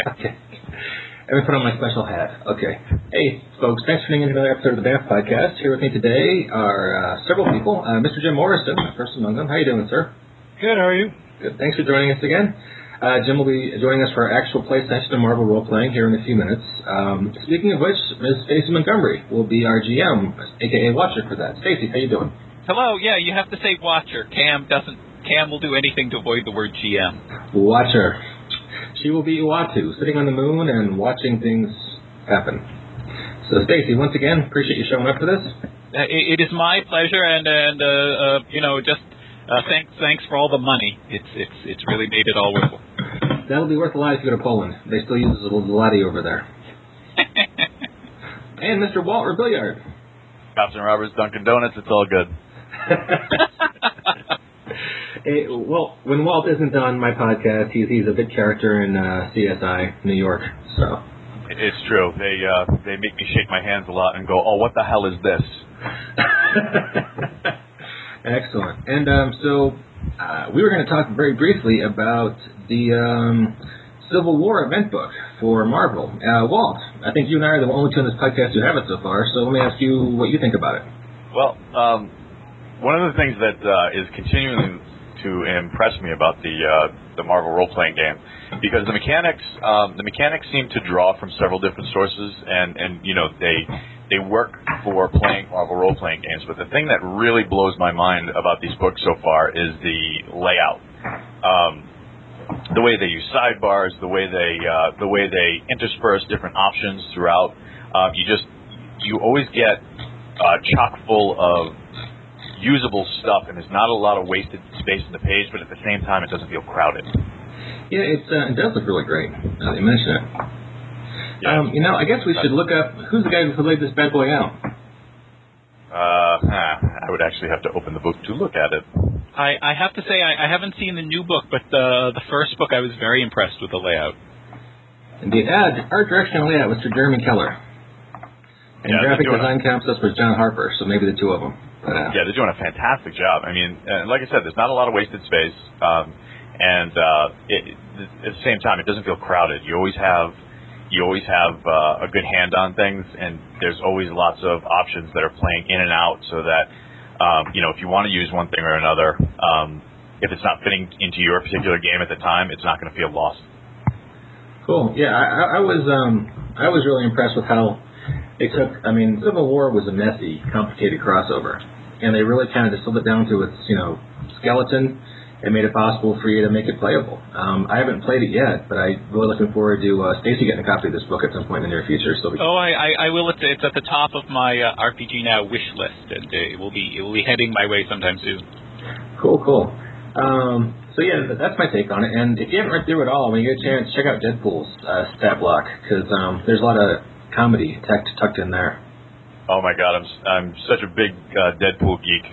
Okay. Let me put on my special hat. Okay. Hey, folks, thanks for tuning in to another episode of the BAF Podcast. Here with me today are several people. Mr. Jim Morrison, first among them. How you doing, sir? Good, how are you? Good. Thanks for joining us again. Jim will be joining us for our actual play session of Marvel Role-Playing here in a few minutes. Speaking of which, Ms. Stacey Montgomery will be our GM, a.k.a. Watcher for that. Stacey, how you doing? Hello, yeah, you have to say Watcher. Cam will do anything to avoid the word GM. Watcher. She will be Uatu, sitting on the moon and watching things happen. So, Stacey, once again, appreciate you showing up for this. It is my pleasure, and thanks for all the money. It's really made it all worthwhile. That'll be worth a lot if you go to Poland. They still use the Zloty over there. And Mr. Walt Billiard. Cops and Robbers, Dunkin' Donuts, it's all good. Well, when Walt isn't on my podcast, he's a big character in CSI New York. So it's true. They make me shake my hands a lot and go, "Oh, what the hell is this?" Excellent. And so we were going to talk very briefly about the Civil War event book for Marvel. Walt, I think you and I are the only two on this podcast who have it so far. So let me ask you what you think about it. Well, one of the things that is continuing to impress me about the Marvel role-playing game, because the mechanics seem to draw from several different sources, and you know they work for playing Marvel role-playing games. But the thing that really blows my mind about these books so far is the layout, the way they use sidebars, the way they intersperse different options throughout. You always get chock full of usable stuff, and there's not a lot of wasted space in the page, but at the same time, it doesn't feel crowded. Yeah, it does look really great, now that you mention it. Yeah. I guess we should look up who's the guy who laid this bad boy out. I would actually have to open the book to look at it. I have to say, I haven't seen the new book, but the first book, I was very impressed with the layout. Indeed. Art direction and layout was to Jeremy Keller. And graphic design concepts was John Harper, so maybe the two of them. Yeah, they're doing a fantastic job. I mean, like I said, there's not a lot of wasted space, and at the same time, it doesn't feel crowded. You always have a good hand on things, and there's always lots of options that are playing in and out, so that if you want to use one thing or another, if it's not fitting into your particular game at the time, it's not going to feel lost. Cool. Yeah, I was really impressed with how. Except, Civil War was a messy, complicated crossover, and they really kind of distilled it down to its, skeleton and made it possible for you to make it playable. I haven't played it yet, but I'm really looking forward to Stacey getting a copy of this book at some point in the near future. So I will. It's at the top of my RPG Now wish list, and it will be heading my way sometime soon. Cool. So yeah, that's my take on it. And if you haven't read through it all, when you get a chance, check out Deadpool's stat block, because there's a lot of comedy tucked in there. Oh my God, I'm such a big Deadpool geek.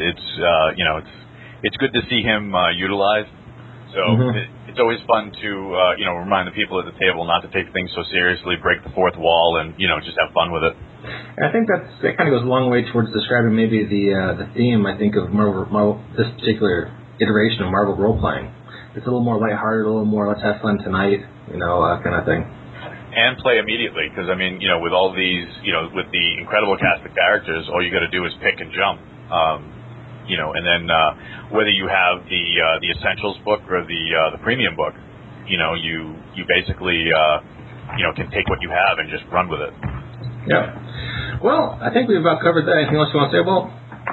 It's good to see him utilized. So it's always fun to remind the people at the table not to take things so seriously, break the fourth wall, and just have fun with it. And I think that kind of goes a long way towards describing maybe the theme. I think of Marvel this particular iteration of Marvel role playing. It's a little more lighthearted, a little more let's have fun tonight, kind of thing. And play immediately, because with all these, with the incredible cast of characters, all you got to do is pick and jump, and then whether you have the Essentials book or the Premium book, you basically can take what you have and just run with it. Yeah. Well, I think we've about covered that. Anything else you want to say, Walt?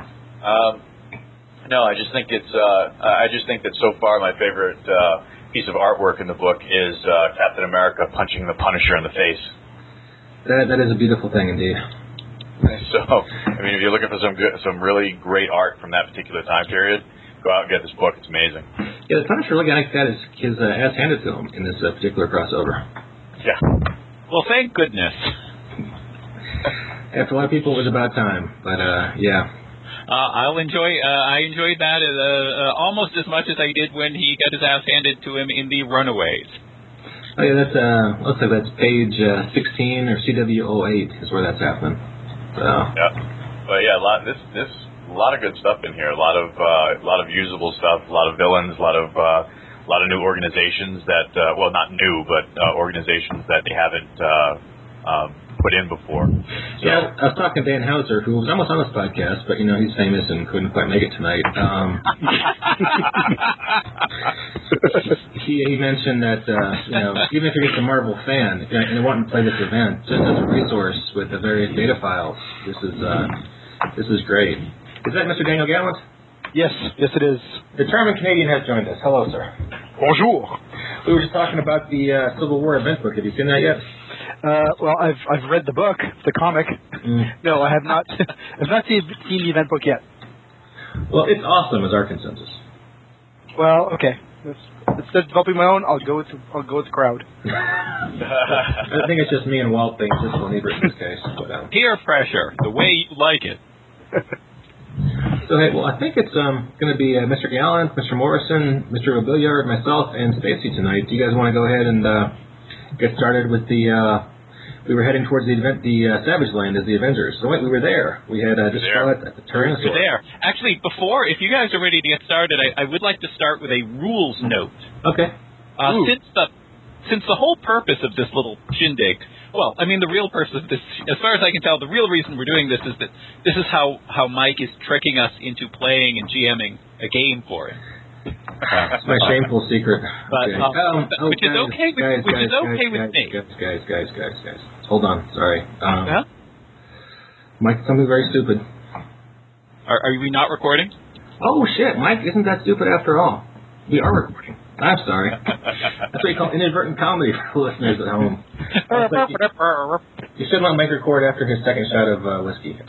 No, I just think that so far my favorite piece of artwork in the book is Captain America punching the Punisher in the face. That is a beautiful thing indeed. So, if you're looking for some really great art from that particular time period, go out and get this book. It's amazing. Yeah, the Punisher looking like that is his ass handed to him in this particular crossover. Yeah. Well, thank goodness. Yeah, for a lot of people, it was about time, but yeah. I enjoyed that almost as much as I did when he got his ass handed to him in the Runaways. Oh yeah, that's looks like that's page 16 or CW08 is where that's happening. So. Yeah, but yeah, a lot of good stuff in here. A lot of usable stuff. A lot of villains. A lot lot of new organizations that, well, not new, but organizations that they haven't put in before. So. Yeah, I was talking to Dan Hauser, who was almost on this podcast, but, he's famous and couldn't quite make it tonight. He mentioned that, even if you're just a Marvel fan and you want to play this event, just as a resource with the various data files, this is great. Is that Mr. Daniel Gallant? Yes, it is. The charming Canadian has joined us. Hello, sir. Bonjour. We were just talking about the Civil War event book. Have you seen that yet? Well, I've read the book, the comic. No, I have not. I've not seen the event book yet. Well, it's awesome, is our consensus. Well, okay. Instead of developing my own, I'll go with the crowd. I think it's just me and Walt being just Ebert in this case. But, peer pressure, the way you like it. So, hey, well, I think it's going to be Mr. Gallant, Mr. Morrison, Mr. Robillard, myself, and Stacy tonight. Do you guys want to go ahead and get started with the... we were heading towards the event, the Savage Land as the Avengers. So, wait, we were there. We had just saw it at the Tyrannosaur. We were there. Actually, before, if you guys are ready to get started, I would like to start with a rules note. Okay. Since the whole purpose of this little shindig... Well, I mean, the real purpose of this, as far as I can tell, the real reason we're doing this is that this is how Mike is tricking us into playing and GMing a game for him. It's my shameful secret. But, okay. Which is okay with me. Guys. Hold on, sorry. Mike, something very stupid. Are we not recording? Oh, shit, Mike isn't that stupid after all. We are recording. I'm sorry. That's what you call inadvertent comedy for listeners at home. You should let Mike record after his second shot of whiskey.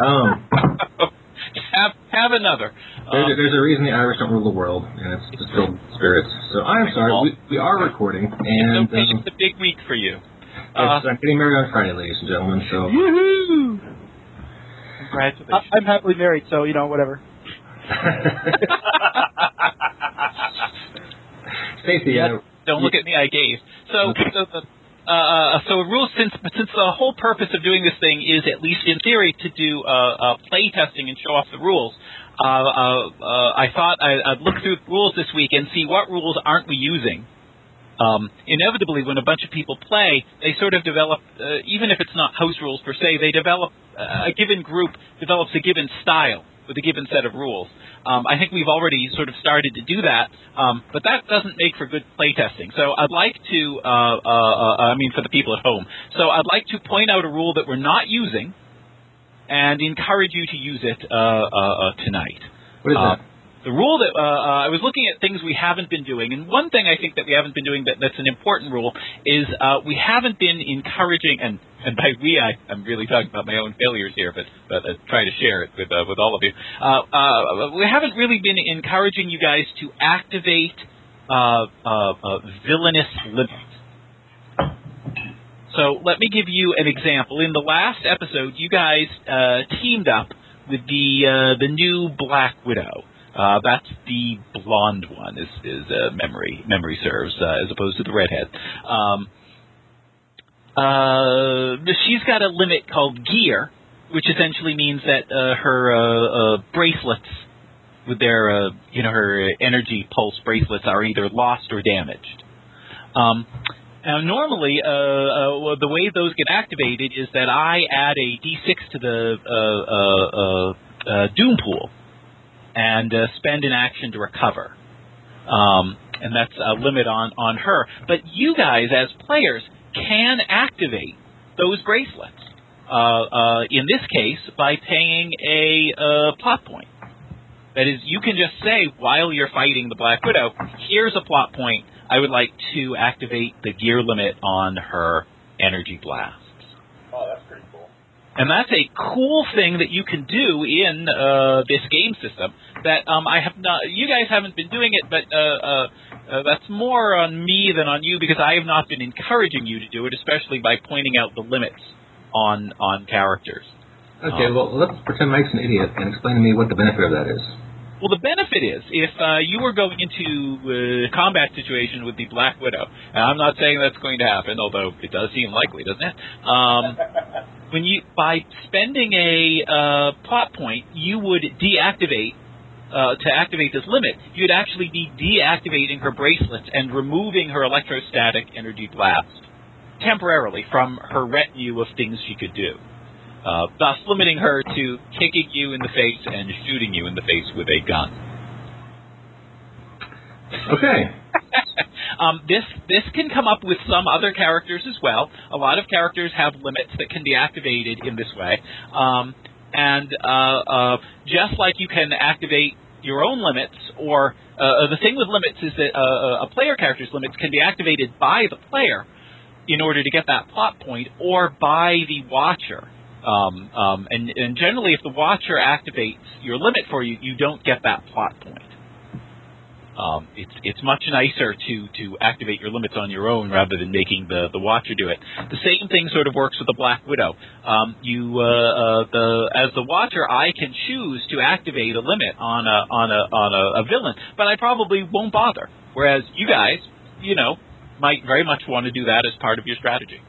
Have another. There's a reason the Irish don't rule the world, and it's distilled spirits. So I'm sorry. We are recording, and it's a big week for you. I'm getting married on Friday, ladies and gentlemen. So woohoo! Congratulations. I'm happily married, so whatever. Stacey, don't look at me. I gave. So rules, since the whole purpose of doing this thing is, at least in theory, to do play testing and show off the rules. I thought I'd look through the rules this week and see what rules aren't we using. Inevitably, when a bunch of people play, they sort of develop, even if it's not house rules per se, they develop, a given group develops a given style with a given set of rules. I think we've already sort of started to do that, but that doesn't make for good playtesting. So I'd like to, for the people at home. So I'd like to point out a rule that we're not using and encourage you to use it tonight. What is that? The rule that I was looking at things we haven't been doing, and one thing I think that we haven't been doing that's an important rule is we haven't been encouraging, and by we I'm really talking about my own failures here, but I try to share it with all of you. We haven't really been encouraging you guys to activate villainous limits. So let me give you an example. In the last episode, you guys teamed up with the new Black Widow. That's the blonde one, is memory serves, as opposed to the redhead. She's got a limit called gear, which essentially means that her bracelets with their, her energy pulse bracelets are either lost or damaged. Now, normally, the way those get activated is that I add a D6 to the Doom pool and spend an action to recover. And that's a limit on her. But you guys, as players, can activate those bracelets. In this case, by paying a plot point. That is, you can just say, while you're fighting the Black Widow, here's a plot point. I would like to activate the gear limit on her energy blasts. Oh, that's pretty cool. And that's a cool thing that you can do in this game system that I have not. You guys haven't been doing it, but that's more on me than on you because I have not been encouraging you to do it, especially by pointing out the limits on characters. Okay, well, let's pretend Mike's an idiot and explain to me what the benefit of that is. Well, the benefit is, if you were going into a combat situation with the Black Widow, and I'm not saying that's going to happen, although it does seem likely, doesn't it? By spending a plot point, you would deactivate to activate this limit, you'd actually be deactivating her bracelets and removing her electrostatic energy blast temporarily from her retinue of things she could do, thus limiting her to kicking you in the face and shooting you in the face with a gun. Okay. This can come up with some other characters as well. A lot of characters have limits that can be activated in this way. Just like you can activate your own limits, or the thing with limits is that a player character's limits can be activated by the player in order to get that plot point, or by the watcher. And generally, if the watcher activates your limit for you, you don't get that plot point. It's much nicer to activate your limits on your own rather than making the watcher do it. The same thing sort of works with the Black Widow. As the watcher, I can choose to activate a limit on a villain, but I probably won't bother. Whereas you guys, might very much want to do that as part of your strategy.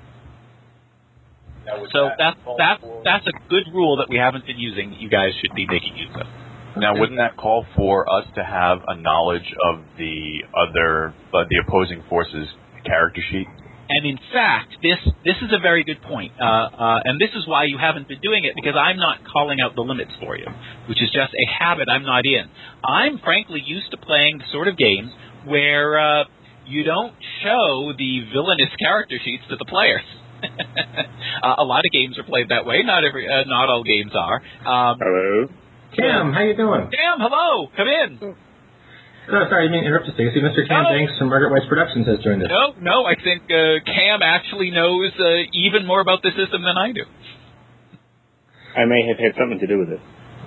So that's a good rule that we haven't been using. You guys should be making use of. Now, wouldn't that call for us to have a knowledge of the opposing force's character sheet? And in fact, this is a very good point. And this is why you haven't been doing it, because I'm not calling out the limits for you, which is just a habit I'm not in. I'm frankly used to playing the sort of games where you don't show the villainous character sheets to the players. A lot of games are played that way. Not all games are. Hello. Cam, how you doing? Cam, hello. Come in. Oh, sorry, you mean interrupt us, Stacy. Mr. Cam Banks from Margaret Weis Productions has joined us. No, I think Cam actually knows even more about the system than I do. I may have had something to do with it.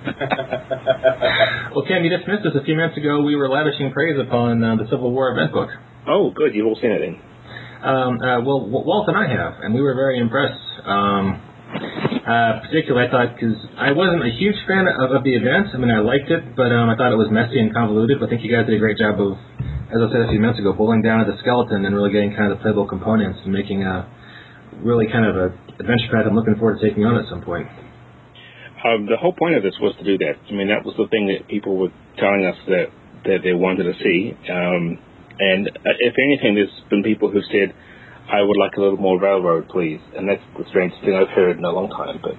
Well, Cam, you dismissed us a few minutes ago. We were lavishing praise upon the Civil War event book. Oh, good. You've all seen it then. Well, Walt and I have, and we were very impressed. Particularly, I thought, because I wasn't a huge fan of the event. I mean, I liked it, but I thought it was messy and convoluted. But I think you guys did a great job of, as I said a few minutes ago, boiling down to the skeleton and really getting kind of the playable components and making a really kind of an adventure path I'm looking forward to taking on at some point. The whole point of this was to do that. I mean, that was the thing that people were telling us that they wanted to see. And if anything, there's been people who said, I would like a little more railroad, please. And that's the strangest thing I've heard in a long time. But,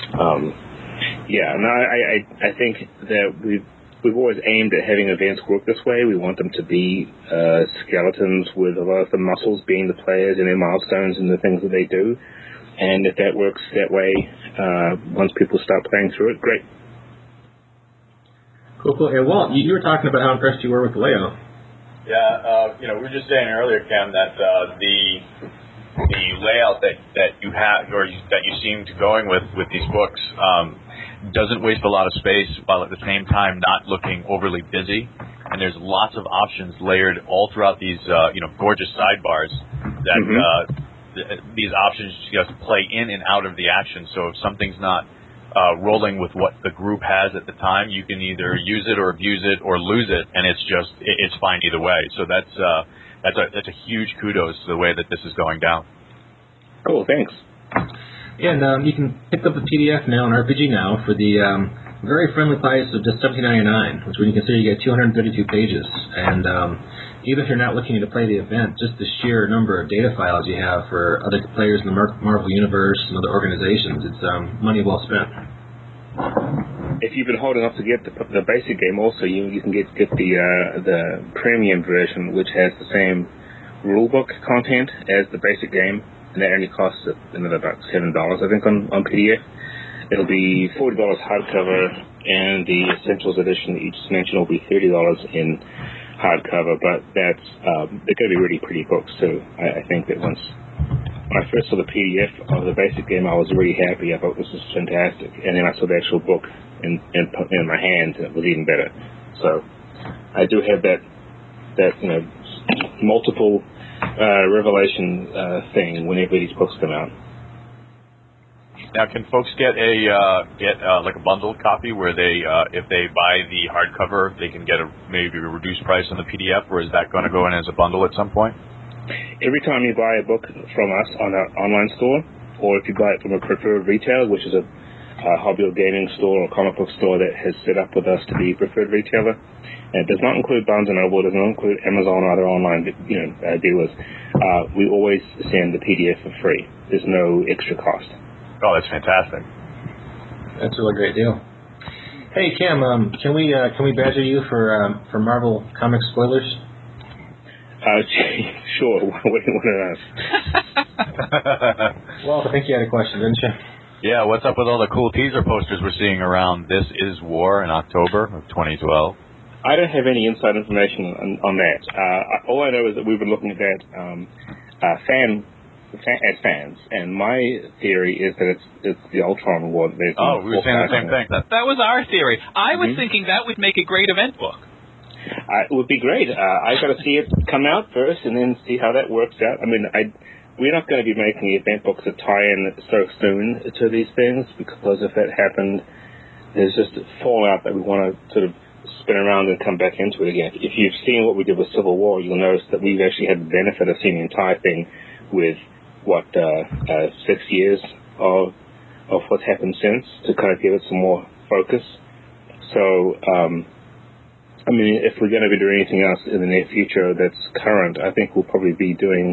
I think that we've always aimed at having events work this way. We want them to be skeletons with a lot of the muscles being the players and their milestones and the things that they do. And if that works that way, once people start playing through it, great. Cool. Hey, Walt, you were talking about how impressed you were with the layout. Yeah, we were just saying earlier, Cam, that the layout that you have, or that you seem to going with these books, doesn't waste a lot of space, while at the same time not looking overly busy. And there's lots of options layered all throughout these, gorgeous sidebars that these options just play in and out of the action. So if something's not rolling with what the group has at the time, you can either use it or abuse it or lose it, and it's fine either way. So that's a huge kudos to the way that this is going down. Oh, thanks. Yeah, and you can pick up the PDF now on RPG Now for the very friendly price of just $17.99, which when you consider you get 232 pages. And even if you're not looking to play the event, just the sheer number of data files you have for other players in the Marvel Universe and other organizations, it's money well spent. If you've been holding off to get the basic game, also you can get the premium version, which has the same rulebook content as the basic game, and that only costs another about $7, I think, on PDF. It'll be $40 hardcover, and the Essentials edition, each dimension will be $30 in hardcover. But they're going to be really pretty books too. I think that when I first saw the PDF of the basic game, I was really happy. I thought this was fantastic, and then I saw the actual book in my hands, and it was even better. So I do have that multiple revelation thing whenever these books come out. Now, can folks get like a bundled copy where they, if they buy the hardcover, they can get maybe a reduced price on the PDF, or is that going to go in as a bundle at some point? Every time you buy a book from us on our online store, or if you buy it from a preferred retailer, which is a hobby or gaming store or comic book store that has set up with us to be preferred retailer. And it does not include Barnes & Noble, it does not include Amazon or other online dealers. We always send the PDF for free. There's no extra cost. Oh, that's fantastic. That's a really great deal. Hey, Cam, can we badger you for Marvel comic spoilers? Sure. What do you want to ask? Well, I think you had a question, didn't you? Yeah, what's up with all the cool teaser posters we're seeing around This Is War in October of 2012? I don't have any inside information on that. All I know is that we've been looking at that as fans, and my theory is that it's the Ultron War. We were saying the same thing. That was our theory. I was thinking that would make a great event book. It would be great. I got to see it come out first, and then see how that works out. I mean, we're not going to be making event books that tie in so soon to these things, because if that happened, there's just a fallout that we want to sort of spin around and come back into it again. If you've seen what we did with Civil War, you'll notice that we've actually had the benefit of seeing the entire thing with 6 years of what's happened since, to kind of give it some more focus. So, I mean, if we're going to be doing anything else in the near future that's current, I think we'll probably be doing.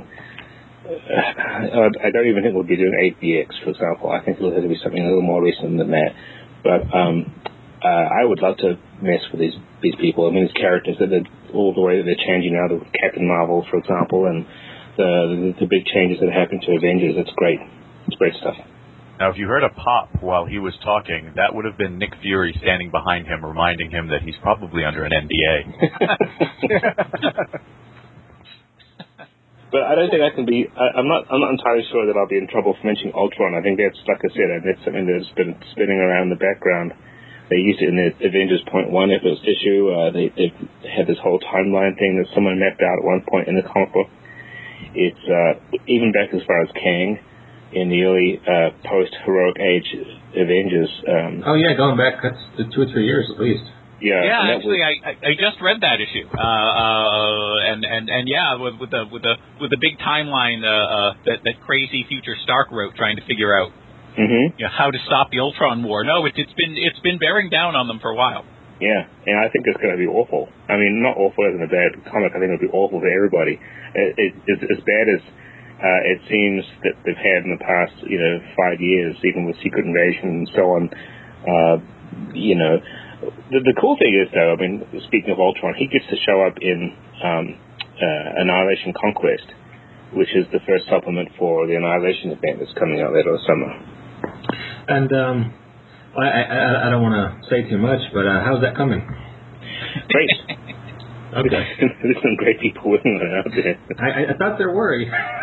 I don't even think we'll be doing 8BX, for example. I think it'll have to be something a little more recent than that. But I would love to mess with these people. I mean, these characters, all the way that they're changing now, the Captain Marvel, for example, and the big changes that happened to Avengers. It's great. It's great stuff. Now, if you heard a pop while he was talking, that would have been Nick Fury standing behind him, reminding him that he's probably under an NDA. But I don't think I can be. I'm not entirely sure that I'll be in trouble for mentioning Ultron. I think that's, like I said, that's something that's been spinning around in the background. They used it in the Avengers .1 issue. They've had this whole timeline thing that someone mapped out at one point in the comic book. It's even back as far as Kang in the early post-heroic age Avengers. Going back that's 2 or 3 years at least. Yeah, actually, I just read that issue, and yeah, with the big timeline that crazy future Stark wrote, trying to figure out how to stop the Ultron War. No, it's been bearing down on them for a while. Yeah, and I think it's going to be awful. I mean, not awful as in a bad comic. I think it'll be awful for everybody. It's as bad as it seems that they've had in the past, 5 years, even with Secret Invasion and so on. The cool thing is, though, I mean, speaking of Ultron, he gets to show up in Annihilation Conquest, which is the first supplement for the Annihilation event that's coming out later this summer. And I don't want to say too much, but how's that coming? Great. Okay. There's some great people working on it out there. I thought there were.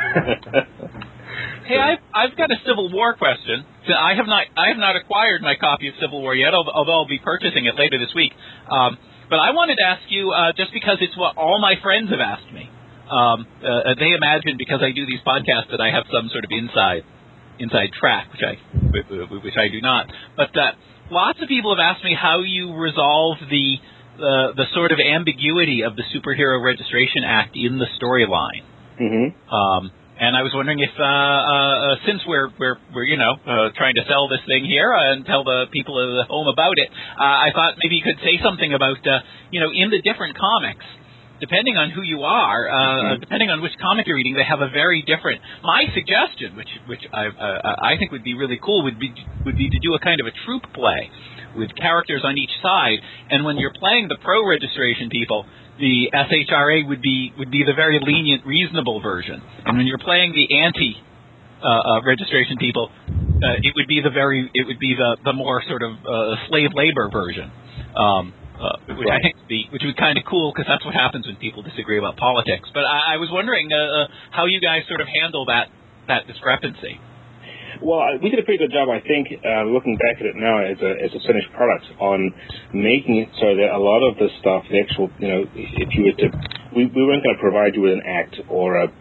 Hey, I've got a Civil War question. I have not acquired my copy of Civil War yet, although I'll be purchasing it later this week. But I wanted to ask you, just because it's what all my friends have asked me. They imagine, because I do these podcasts, that I have some sort of inside track, which I do not. But lots of people have asked me how you resolve the sort of ambiguity of the Superhero Registration Act in the storyline. And I was wondering if, since we're trying to sell this thing here and tell the people at home about it, I thought maybe you could say something about, in the different comics, depending on who you are, depending on which comic you're reading, they have a very different. My suggestion, which I think would be really cool, would be to do a kind of a troop play with characters on each side, and when you're playing the pro registration people, the SHRA would be the very lenient, reasonable version, and when you're playing the anti registration people, it would be the more sort of slave labor version. Which I think would be kind of cool, because that's what happens when people disagree about politics. But I was wondering how you guys sort of handle that discrepancy. Well, we did a pretty good job, I think, looking back at it now as a finished product, on making it so that a lot of the stuff, the actual, if you were to, we weren't going to provide you with an act or a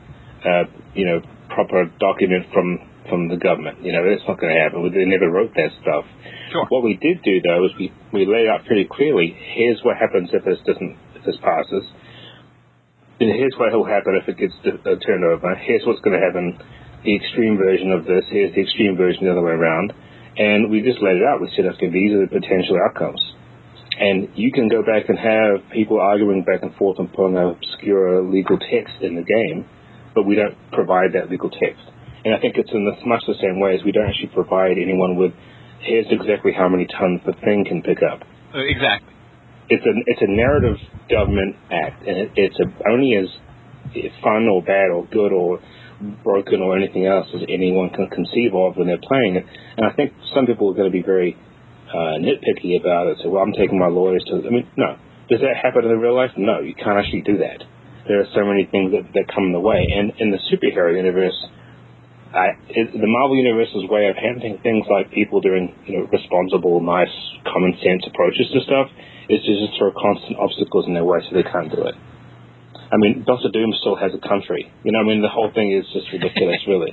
proper document from the government. That's not going to happen. They never wrote that stuff. Sure. What we did do, though, is we laid out pretty clearly, here's what happens if this passes. And here's what will happen if it gets turned over. Here's what's going to happen, the extreme version of this. Here's the extreme version the other way around. and we just laid it out. We said, okay, these are the potential outcomes. And you can go back and have people arguing back and forth and putting obscure legal text in the game, but we don't provide that legal text. And I think it's in much the same way as we don't actually provide anyone with, here's exactly how many tons the thing can pick up. Exactly. It's a narrative government act, and it's only as fun or bad or good or broken or anything else as anyone can conceive of when they're playing it. And I think some people are going to be very nitpicky about it. So, well, I'm taking my lawyers to... I mean, no. Does that happen in real life? No, you can't actually do that. There are so many things that come in the way. And in the superhero universe, the Marvel Universe's way of handling things like people doing, responsible, nice, common sense approaches to stuff is to just throw constant obstacles in their way so they can't do it. I mean, Dr. Doom still has a country. The whole thing is just ridiculous, really.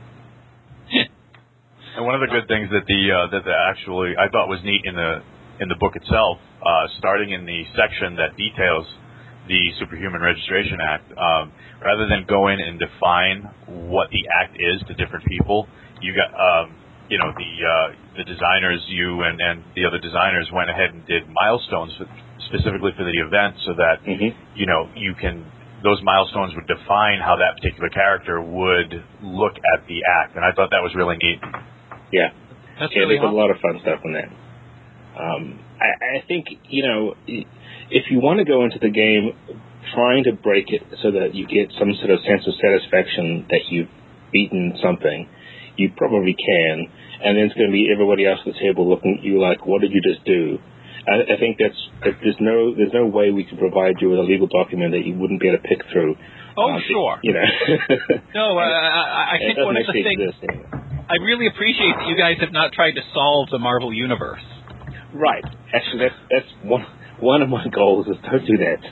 And one of the good things that actually I thought was neat in the book itself, starting in the section that details the Superhuman Registration Act, rather than go in and define what the act is to different people, you got the designers, you and the other designers went ahead and did milestones specifically for the event, so that you can. Those milestones would define how that particular character would look at the act, and I thought that was really neat. Yeah, that's really there's a lot of fun stuff in that. I think if you want to go into the game trying to break it so that you get some sort of sense of satisfaction that you've beaten something, you probably can, and then it's going to be everybody else at the table looking at you like, what did you just do? I think there's no way we could provide you with a legal document that you wouldn't be able to pick through. Oh, sure. No, I think one of the things I really appreciate that you guys have not tried to solve the Marvel Universe. Right. Actually, that's one of my goals is don't do that.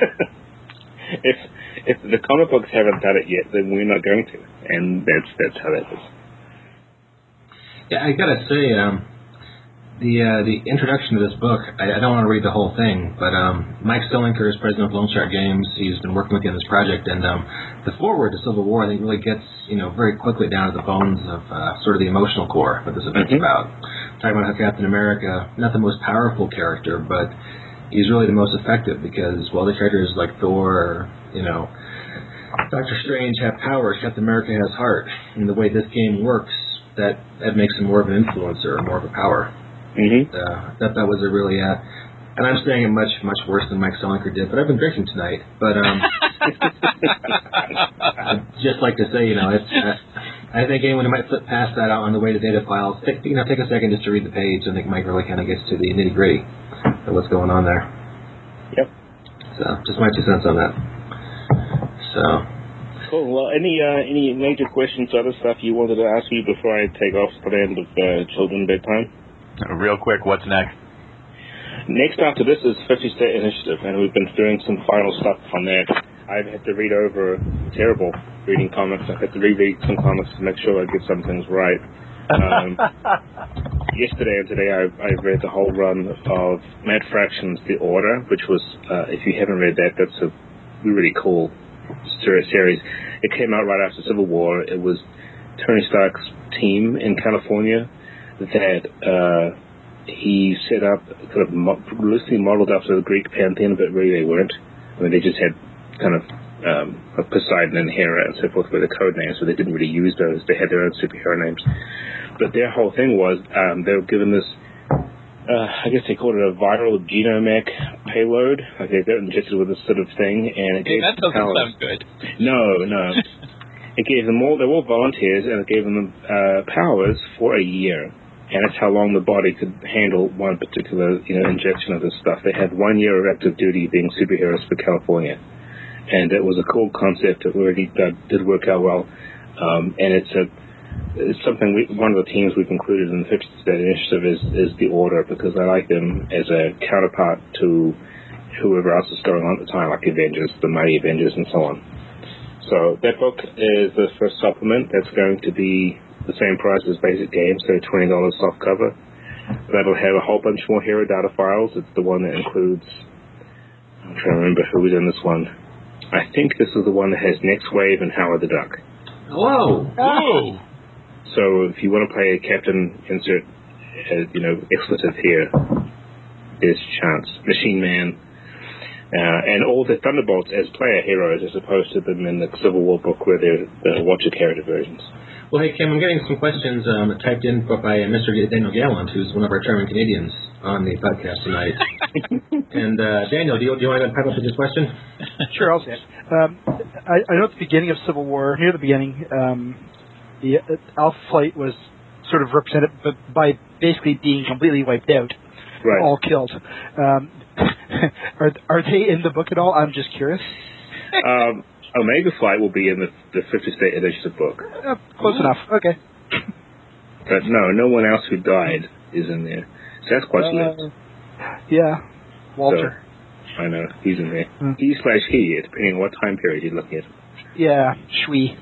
If the comic books haven't done it yet, then we're not going to, and that's how that is. Yeah, I gotta say, the introduction to this book, I don't want to read the whole thing, but Mike Stillinker is president of Lone Star Games. He's been working with me on this project, and the foreword to Civil War, I think, really gets very quickly down to the bones of sort of the emotional core of this event's about. Talking about how Captain America, not the most powerful character, but he's really the most effective because while the characters like Thor or Doctor Strange have powers, Captain America has heart, and the way this game works, that makes him more of an influencer, more of a power. That was a really, and I'm saying it much worse than Mike Stillinker did, but I've been drinking tonight. But I'd just like to say, I think anyone who might flip past that on the way to data files, take a second just to read the page. I think Mike really kind of gets to the nitty gritty of what's going on there. Yep. So just my 2 cents on that. So. Cool. Well, any major questions or other stuff you wanted to ask me before I take off for the end of children bedtime? Real quick, what's next? Next after this is 50 State Initiative, and we've been doing some final stuff on that. I've had to read over terrible reading comics. I've had to reread some comics to make sure I get some things right. Yesterday and today I read the whole run of Matt Fraction's The Order, which was, if you haven't read that, that's a really cool series. It came out right after Civil War. It was Tony Stark's team in California that he set up, kind of loosely modeled after the Greek pantheon, but really they weren't. I mean, they just had kind of Poseidon and Hera and so forth were the code names, so they didn't really use those. They had their own superhero names. But their whole thing was they were given this, I guess they called it a viral genomic payload. Like they got injected with this sort of thing, and it gave that doesn't sound good. No. It gave them all, they were all volunteers, and it gave them powers for a year. And that's how long the body could handle one particular, injection of this stuff. They had 1 year of active duty being superheroes for California. And it was a cool concept that really did work out well. And it's something, one of the teams we've included in the 50 State Initiative is The Order, because I like them as a counterpart to whoever else is going on at the time, like Avengers, the Mighty Avengers, and so on. So that book is the first supplement. That's going to be the same price as basic games, so $20 soft cover. That'll have a whole bunch more hero data files. It's the one that includes, I'm trying to remember who was in this one. I think this is the one that has Next Wave and Howard the Duck. Whoa! Whoa! So if you want to play Captain Insert expletive here is chance. Machine Man, and all the Thunderbolts as player heroes as opposed to them in the Civil War book where they're the Watcher character versions. Well, hey, Kim, I'm getting some questions typed in by Mr. Daniel Gallant, who's one of our charming Canadians on the podcast tonight. And Daniel, do you want to pipe up with this question? Sure, I'll say it. I know at the beginning of Civil War, near the beginning, the Alpha Flight was sort of represented by basically being completely wiped out, Right. all killed. Are they in the book at all? I'm just curious. Omega Flight will be in the 50th edition of the book. Close enough. Okay. But no one else who died is in there. Sasquatch lived. Yeah. Walter. So, I know, he's in there. He/he, depending on what time period you're looking at. Yeah, Shui.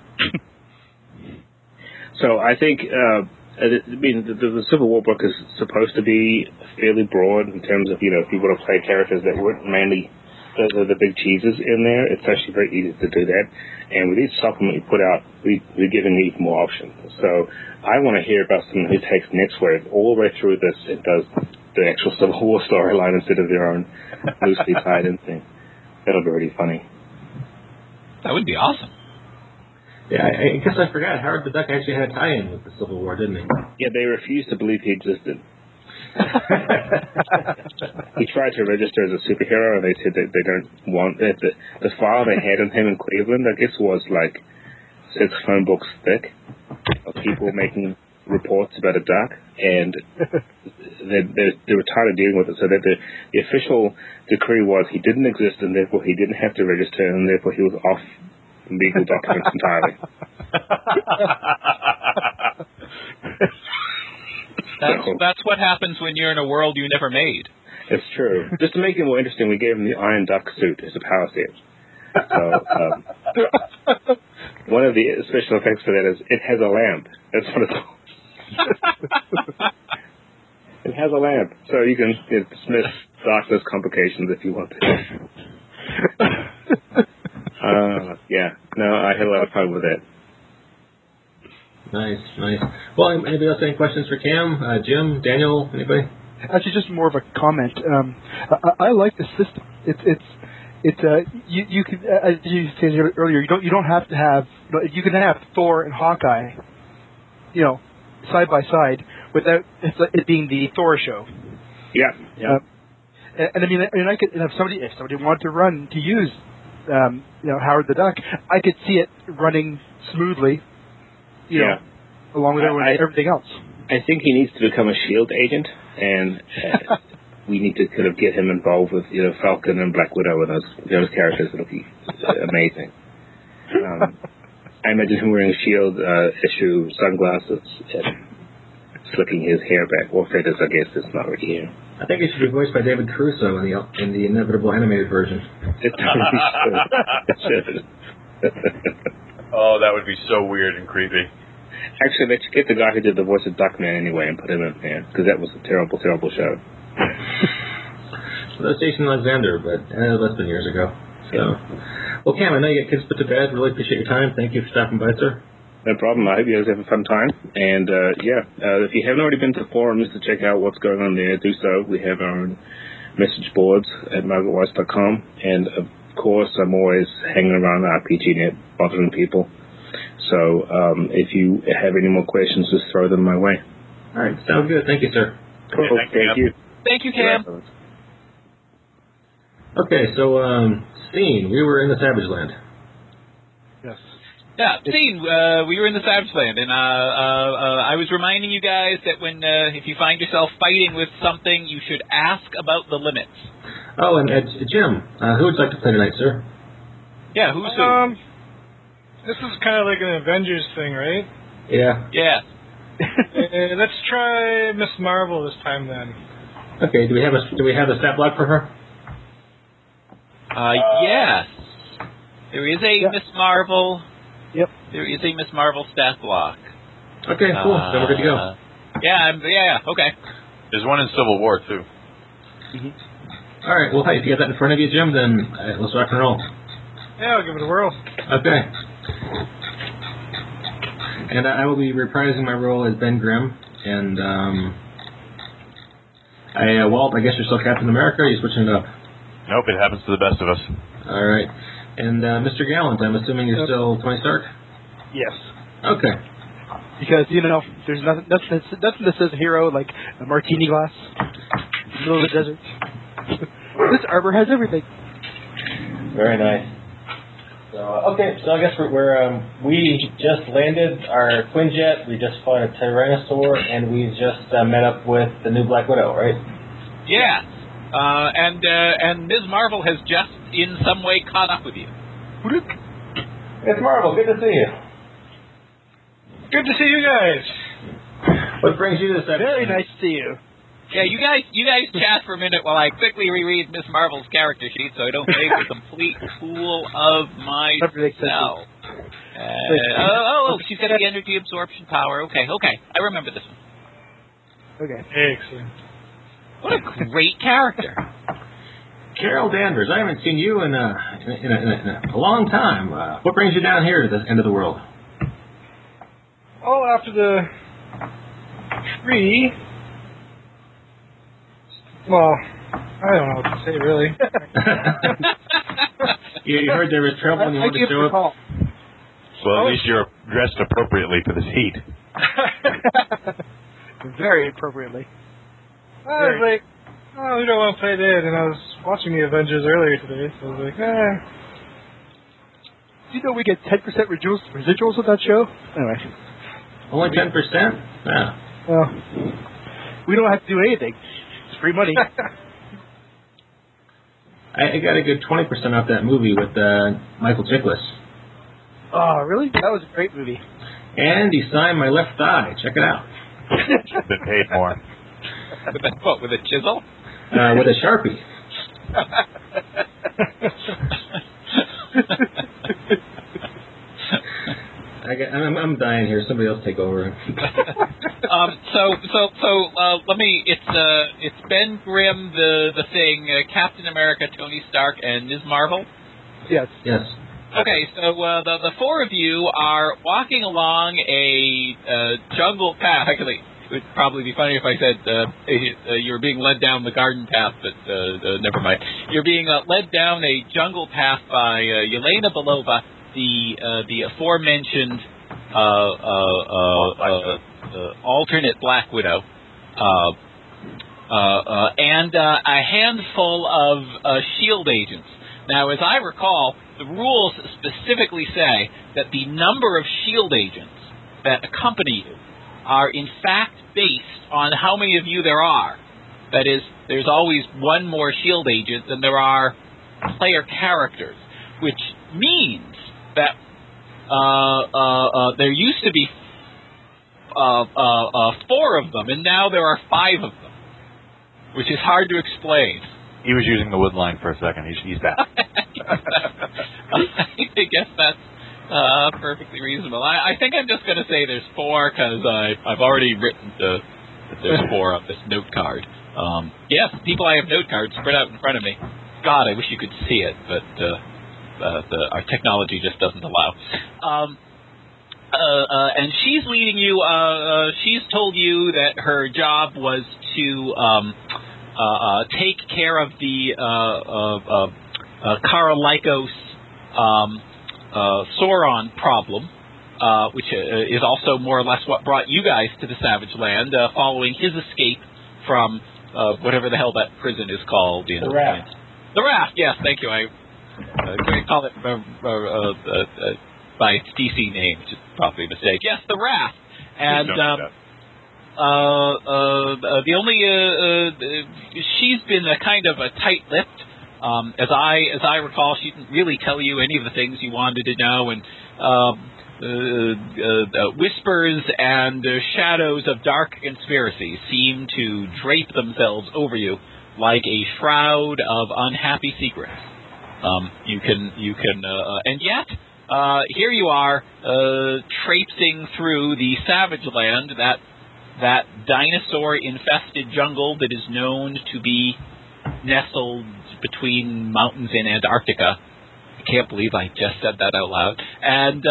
So I think, the Civil War book is supposed to be fairly broad in terms of, if you want to play characters that weren't mainly the big cheeses in there. It's actually very easy to do that. And with each supplement we put out, we're giving even more options. So I want to hear about someone who takes Nextwave all the way through this and does the actual Civil War storyline instead of their own loosely tied in thing. That'll be really funny. That would be awesome. Yeah, I guess I forgot. Howard the Duck actually had a tie-in with the Civil War, didn't he? Yeah, they refused to believe he existed. He tried to register as a superhero, and they said that they don't want that. The file they had on him in Cleveland, I guess, was like 6 phone books thick of people making reports about a duck, and they were tired of dealing with it. So that the official decree was he didn't exist, and therefore he didn't have to register, and therefore he was off legal documents entirely. That's what happens when you're in a world you never made. It's true. Just to make it more interesting, we gave him the Iron Duck suit as a power set. So, one of the special effects for that is it has a lamp. That's what it's called. It has a lamp. So you can dismiss darkness complications if you want to. Yeah. No, I had a lot of fun with that. Nice. Well, anybody else have any questions for Cam? Jim, Daniel, anybody? Actually, just more of a comment. I like the system. You can, as you said earlier, you don't have to have. You can have Thor and Hawkeye, side by side without it being the Thor show. Yeah. And I mean, I could, if somebody wanted to use, Howard the Duck, I could see it running smoothly. Along with everything else. I think he needs to become a S.H.I.E.L.D. agent, and we need to kind of get him involved with Falcon and Black Widow and those characters. It'll be amazing. I imagine him wearing S.H.I.E.L.D. issue sunglasses and slicking his hair back, or feathers, I guess. It's not really hair. I think it should be voiced by David Caruso in the inevitable animated version. It should. Oh, that would be so weird and creepy. Actually, let's get the guy who did the voice of Duckman anyway and put him in there, because that was a terrible, terrible show. Well, that was Jason Alexander, but less than years ago. So, well, Cam, I know you got kids put to bed. Really appreciate your time. Thank you for stopping by, sir. No problem. I hope you guys have a fun time. And, if you haven't already been to the forums to check out what's going on there, do so. We have our own message boards at margaretweiss.com. And, of course, I'm always hanging around RPGNet, bothering people. So, if you have any more questions, just throw them my way. All right. Sounds good. Thank you, sir. Cool. Yeah, Thank you. Thank you, Cam. Okay, so, scene. We were in the Savage Land. Yes. Yeah, scene. We were in the Savage Land, and I was reminding you guys that if you find yourself fighting with something, you should ask about the limits. Oh, and Jim, who would you like to play tonight, sir? Yeah, who's who? This is kind of like an Avengers thing, right? Yeah. Yeah. Let's try Miss Marvel this time, then. Okay. Do we have a stat block for her? Yes. There is a Miss Marvel. Yep. There is a Miss Marvel stat block. Okay, cool. Then we're good to go. Yeah. Okay. There's one in Civil War, too. Mm-hmm. All right. Well, hey, if you got that in front of you, Jim, then let's rock and roll. Yeah, I'll give it a whirl. Okay. And I will be reprising my role as Ben Grimm, and Walt, I guess you're still Captain America, or are you switching it up? Nope, it happens to the best of us. All right. And Mr. Gallant, I'm assuming you're still Tony Stark? Yes. Okay. Because, there's nothing that says hero like a martini glass in the middle of the desert. This arbor has everything. Very nice. So, okay, so I guess we just landed our Quinjet, we just fought a Tyrannosaur, and we just met up with the new Black Widow, right? Yeah. And Ms. Marvel has just in some way caught up with you. It's Marvel, good to see you. Good to see you guys. What brings you to this episode? Very nice to see you. Yeah, you guys chat for a minute while I quickly reread Miss Marvel's character sheet so I don't make a complete fool of myself. She's got the energy absorption power. Okay, I remember this one. Okay. Excellent. What a great character. Carol Danvers, I haven't seen you in a long time. What brings you down here to the end of the world? Oh, after the tree. Well, I don't know what to say, really. You heard there was trouble and you wanted to show up? Well, at least you're dressed appropriately for this heat. Very appropriately. I was like, we don't want to play that, and I was watching the Avengers earlier today, so I was like, Do you know we get 10% residuals on that show? Anyway. Only 10%? Yeah. Well, we don't have to do anything. It's free money. I got a good 20% off that movie with Michael Chiklis. Oh, really? That was a great movie. And he signed my left thigh. Check it out. Been paid more. What, with a chisel? With a Sharpie. I'm dying here. Somebody else take over. Let me. It's Ben Grimm, the Thing, Captain America, Tony Stark, and Ms. Marvel. Yes. Yes. Okay, so the four of you are walking along a jungle path. Actually, it would probably be funny if I said you were being led down the garden path, but never mind. You're being led down a jungle path by Yelena Belova, the aforementioned alternate Black Widow, and a handful of shield agents. Now, as I recall, the rules specifically say that the number of shield agents that accompany you are in fact based on how many of you there are. That is, there's always one more shield agent than there are player characters, which means that there used to be 4 of them, and now there are 5 of them, which is hard to explain. He was using the wood line for a second. He's back. I guess that's perfectly reasonable. I think I'm just going to say there's 4 because I've already written that there's 4 on this note card. Yes, people, I have note cards spread out in front of me. God, I wish you could see it, but our technology just doesn't allow. And she's leading you. She's told you that her job was to take care of the Karalikos Sauron problem, which is also more or less what brought you guys to the Savage Land, following his escape from whatever the hell that prison is called. The Raft. The Raft, yes, thank you. I call it by its DC name, which is probably a mistake. Yes, the Raft. And the only she's been a kind of a tight-lipped. As I recall, she didn't really tell you any of the things you wanted to know, and whispers and shadows of dark conspiracy seem to drape themselves over you like a shroud of unhappy secrets. You can, and yet here you are traipsing through the Savage Land, that dinosaur-infested jungle that is known to be nestled between mountains in Antarctica. I can't believe I just said that out loud. And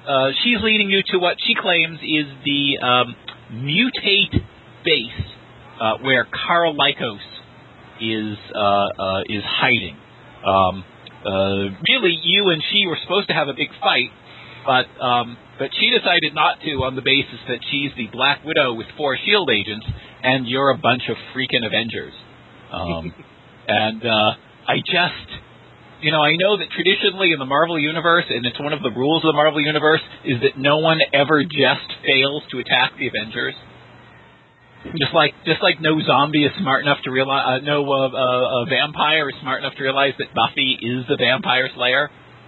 she's leading you to what she claims is the mutate base where Karl Lykos is hiding. Really, you and she were supposed to have a big fight, but she decided not to on the basis that she's the Black Widow with 4 S.H.I.E.L.D. agents, and you're a bunch of freaking Avengers. And I just, I know that traditionally in the Marvel Universe, and it's one of the rules of the Marvel Universe, is that no one ever just fails to attack the Avengers. Just like no zombie is smart enough to realize, no vampire is smart enough to realize that Buffy is the vampire slayer.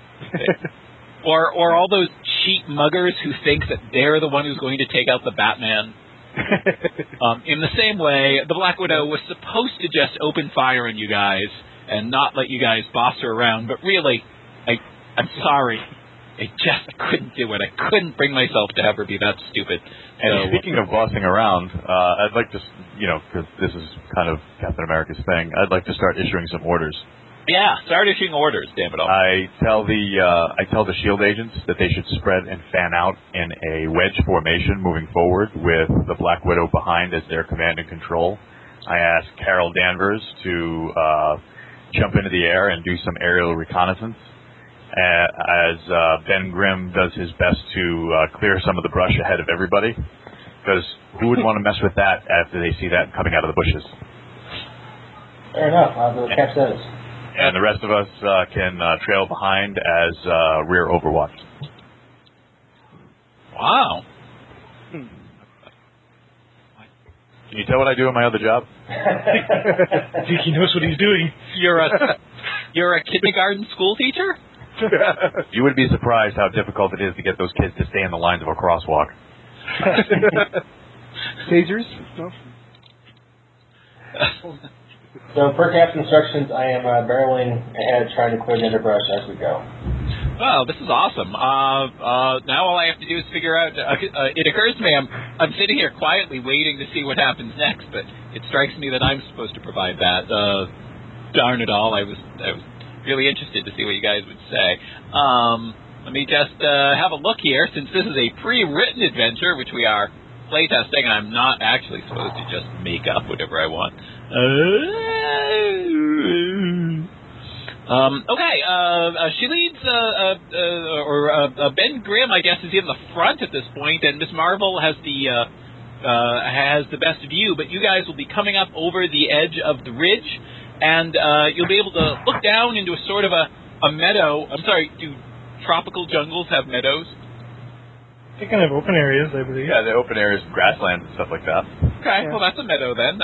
Or all those cheap muggers who think that they're the one who's going to take out the Batman. In the same way, the Black Widow was supposed to just open fire on you guys and not let you guys boss her around, but really, I'm sorry. I just couldn't do it. I couldn't bring myself to have her be that stupid. And speaking of bossing around, I'd like to, because this is kind of Captain America's thing, I'd like to start issuing some orders. Yeah, start issuing orders, damn it all. I tell the S.H.I.E.L.D. agents that they should spread and fan out in a wedge formation moving forward with the Black Widow behind as their command and control. I ask Carol Danvers to jump into the air and do some aerial reconnaissance, as Ben Grimm does his best to clear some of the brush ahead of everybody, because who would want to mess with that after they see that coming out of the bushes? Fair enough. I'll catch those. And the rest of us can trail behind as rear overwatch. Wow. Can you tell what I do in my other job? I think he knows what he's doing. You're a kindergarten school teacher? You would be surprised how difficult it is to get those kids to stay in the lines of a crosswalk. Tasers? No. So, per Cap's instructions, I am barreling ahead trying to clear the underbrush as we go. Oh, this is awesome. Now all I have to do is figure out... it occurs to me I'm sitting here quietly waiting to see what happens next, but it strikes me that I'm supposed to provide that. Darn it all, I was really interested to see what you guys would say. Let me just have a look here, since this is a pre-written adventure, which we are playtesting, and I'm not actually supposed to just make up whatever I want. Okay, she leads, Ben Grimm, I guess, is in the front at this point, and Ms. Marvel has the best view, but you guys will be coming up over the edge of the ridge, and you'll be able to look down into a sort of a meadow. I'm sorry, do tropical jungles have meadows? They can have open areas, I believe. Yeah, the open areas, grasslands and stuff like that. Okay, well, that's a meadow then.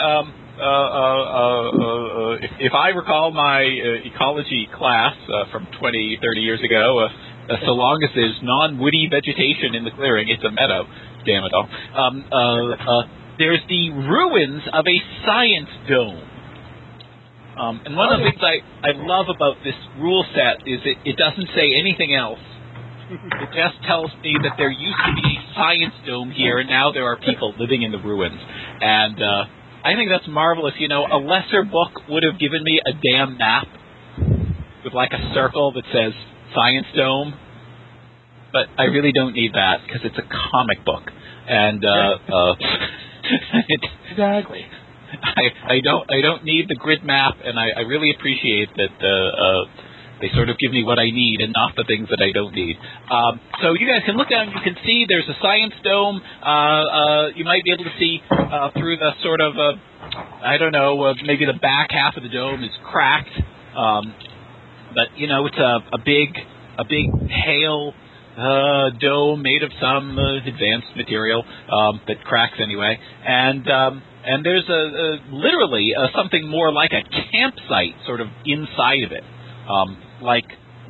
If I recall my ecology class from 20, 30 years ago, so long as there's non-woody vegetation in the clearing, it's a meadow. Damn it all. There's the ruins of a science dome. And one of the things I love about this rule set is it doesn't say anything else. It just tells me that there used to be a science dome here, and now there are people living in the ruins. And I think that's marvelous. A lesser book would have given me a damn map with like a circle that says Science Dome. But I really don't need that because it's a comic book. And Exactly. I don't need the grid map, and I really appreciate that they sort of give me what I need and not the things that I don't need. So you guys can look down. You can see there's a science dome. You might be able to see through the sort of, maybe the back half of the dome is cracked. But, it's a big hail dome made of some advanced material that cracks anyway. And there's literally something more like a campsite sort of inside of it. Like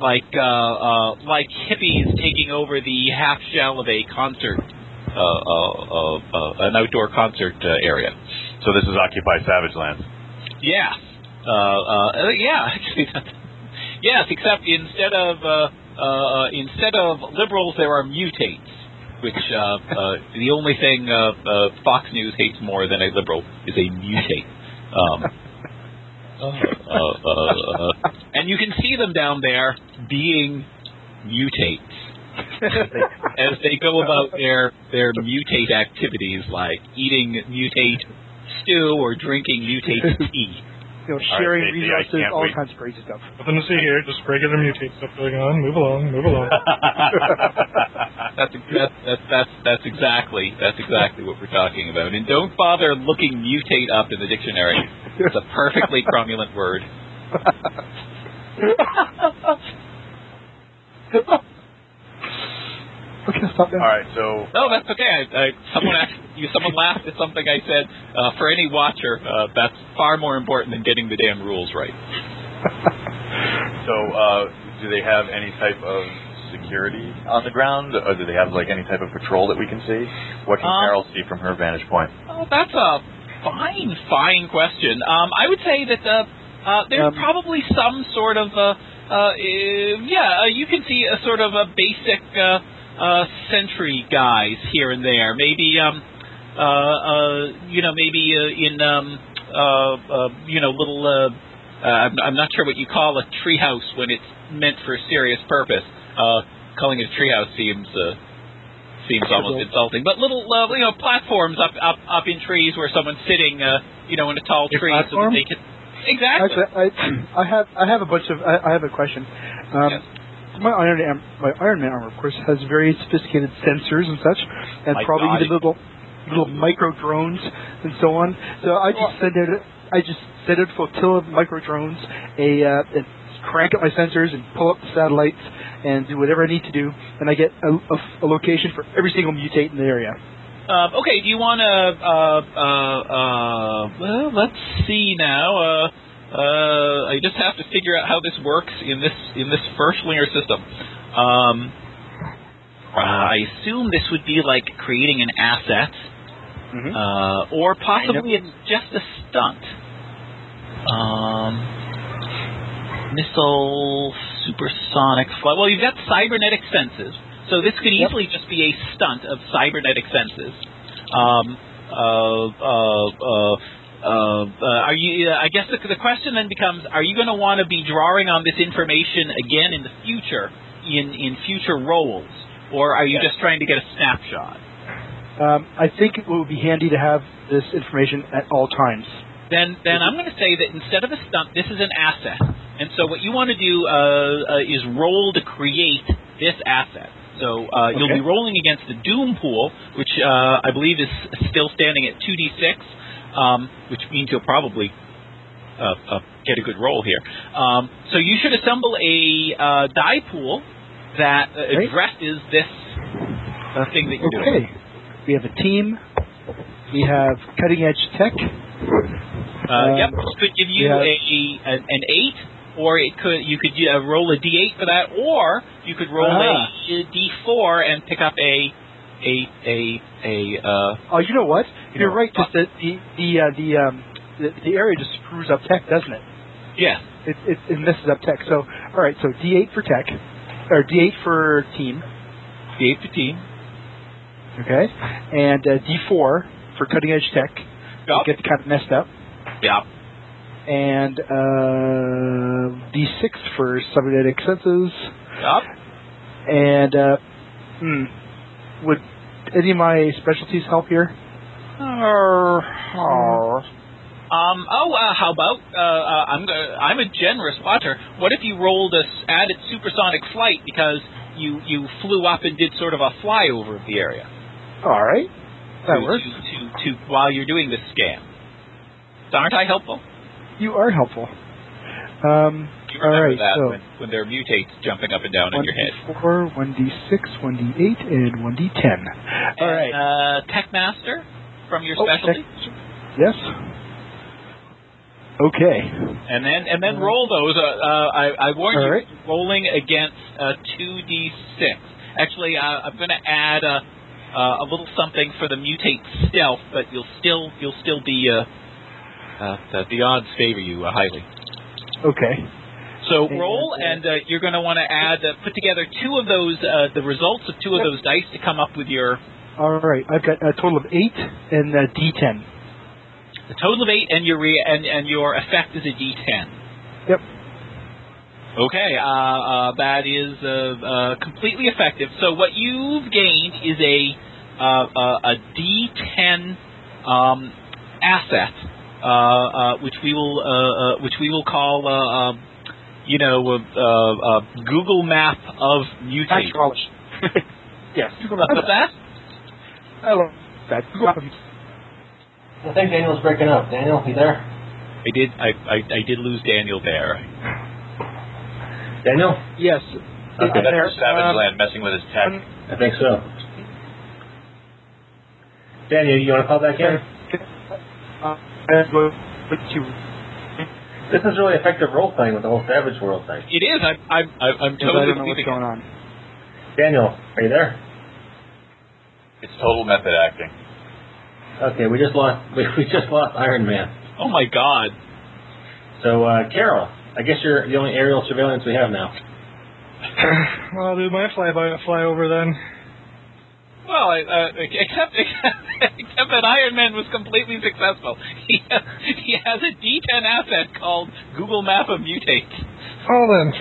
hippies taking over the half shell of a concert, an outdoor concert area. So this is Occupy Savage Land. Yeah. Actually, yes. Except instead of liberals, there are mutates, which the only thing Fox News hates more than a liberal is a mutate. And you can see them down there being mutates as they go about their mutate activities, like eating mutate stew or drinking mutate tea. Sharing Casey, resources, I can't all wait. kinds of crazy stuff. Nothing to see here, just regular mutate stuff going on. Move along, move along. That's exactly what we're talking about. And don't bother looking mutate up in the dictionary. It's a perfectly cromulent word. Okay, stop there. All right, so No, that's okay. Someone laughed at something I said. For any watcher, that's far more important than getting the damn rules right. So, do they have any type of security on the ground, or do they have like any type of patrol that we can see? What can Carol see from her vantage point? Oh, that's a fine question. I would say that there's probably some sort of you can see a sort of a basic sentry guys here and there. Maybe little. I'm not sure what you call a treehouse when it's meant for a serious purpose. Calling it a treehouse seems almost insulting. But little platforms up in trees where someone's sitting in a tall tree so that they can. Exactly. Actually, I have a bunch of. I have a question. Yes. My Iron Man armor, of course, has very sophisticated sensors and such, and probably even little micro drones and so on. So I just send out a flotilla of micro drones, and crank up my sensors and pull up the satellites and do whatever I need to do, and I get a location for every single mutate in the area. Okay, do you want to? Well, let's see now. I just have to figure out how this works in this Firstlinger system. I assume this would be like creating an asset, or possibly it's just a stunt. Missile, supersonic flight. Well, you've got cybernetic senses, so this could easily just be a stunt of cybernetic senses. Are you? I guess the question then becomes: are you going to want to be drawing on this information again in the future, in future roles, or are you just trying to get a snapshot? I think it would be handy to have this information at all times. Then I'm going to say that instead of a stunt, this is an asset. And so what you want to do is roll to create this asset. So you'll be rolling against the Doom pool, which I believe is still standing at 2d6, which means you'll probably get a good roll here. So you should assemble a die pool that addresses this thing that you're doing. Okay. We have a team. We have cutting-edge tech. Which could give you an 8, or you could roll a D8 for that, or you could roll a D4 and pick up a. Oh, you know what? You're right. Just the area just screws up tech, doesn't it? Yeah. It messes up tech. So all right. So D8 for tech, or D8 for team. D8 for team. Okay. And D4 for cutting edge tech. Yep. Gets kind of messed up. Yeah. And D6 for cybernetic senses. Yep. And would any of my specialties help here? How about I'm a generous watcher. What if you rolled added supersonic flight because you flew up and did sort of a flyover of the area? All right, that works. To while you're doing this scan. Aren't I helpful? You are helpful. You remember that so when there are mutates jumping up and down in your head. 1d4, 1d6, 1d8, and 1d10. All right. Techmaster from your specialty. Yes. Okay. And then roll those. I warn you, right. rolling against 2d6. Actually, I'm going to add a little something for the mutate stealth, but you'll still be the odds favor you highly. Okay. So roll, and you're going to want to put together two of those, the results of two of those dice to come up with your. All right. I've got a total of 8 and a D10. A total of 8, and your effect is a D10. Yep. Okay, that is completely effective. So what you've gained is a D10 asset, which we will call Google Map of Mutate. Yes. What's that? I love that. I think Daniel's breaking up. Daniel, you there? I did lose Daniel there. Daniel? Yes. Okay, that's Savage Land messing with his tech. I think so. Daniel, you want to call back in? This is really effective role playing with the whole Savage World thing. It is. I'm totally. I don't know what's going on. Daniel, are you there? It's total method acting. Okay, we just lost Iron Man. Oh my God. So, Carol, I guess you're the only aerial surveillance we have now. Well, I'll do my fly over then. Well, except that Iron Man was completely successful. He has a D10 asset called Google Map of Mutate. Oh, then,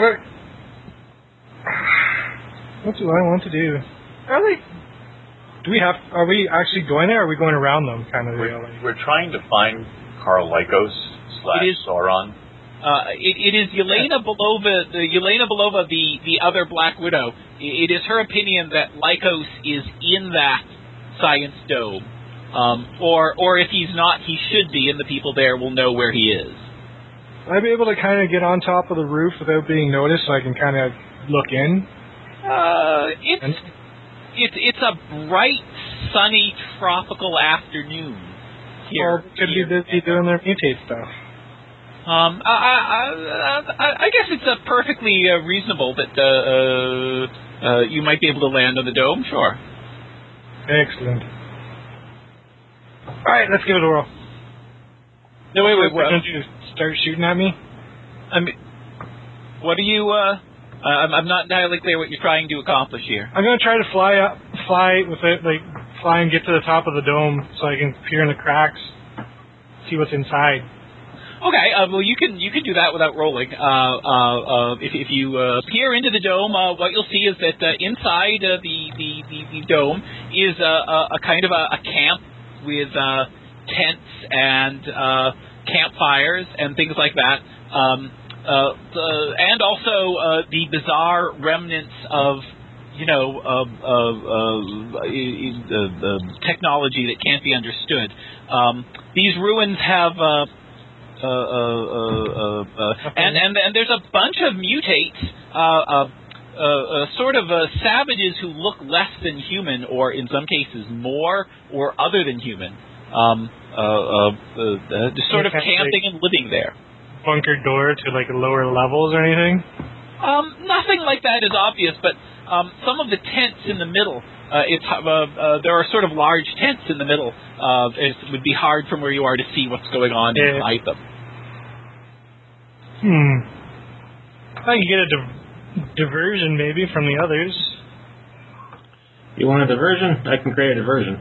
what do I want to do? Are we actually going there, or are we going around them, kind of? We're trying to find Karl Lykos / Sauron. It is Yelena Belova, the other Black Widow. It is her opinion that Lykos is in that science dome, or if he's not, he should be, and the people there will know where he is. Will I be able to kind of get on top of the roof without being noticed, so I can kind of look in? It's a bright, sunny, tropical afternoon here. Well, could be busy doing their mutate stuff. I guess it's perfectly reasonable that you might be able to land on the dome. Sure. Excellent. All right, let's give it a whirl. No, wait. What are you start shooting at me? I mean, what are you? I'm not entirely clear what you're trying to accomplish here. I'm going to try to fly and get to the top of the dome so I can peer in the cracks, see what's inside. Okay, well you can do that without rolling. If you peer into the dome, what you'll see is that inside the dome is a kind of a camp with tents and campfires and things like that, and also the bizarre remnants of technology that can't be understood. These ruins have. And there's a bunch of mutates, sort of savages who look less than human, or in some cases more, or other than human, just sort of camping and living there. Bunker door to lower levels or anything? Nothing like that is obvious, but some of the tents in the middle. There are sort of large tents in the middle. It would be hard from where you are to see what's going on inside them. I can get a diversion maybe from the others. You want a diversion? I can create a diversion.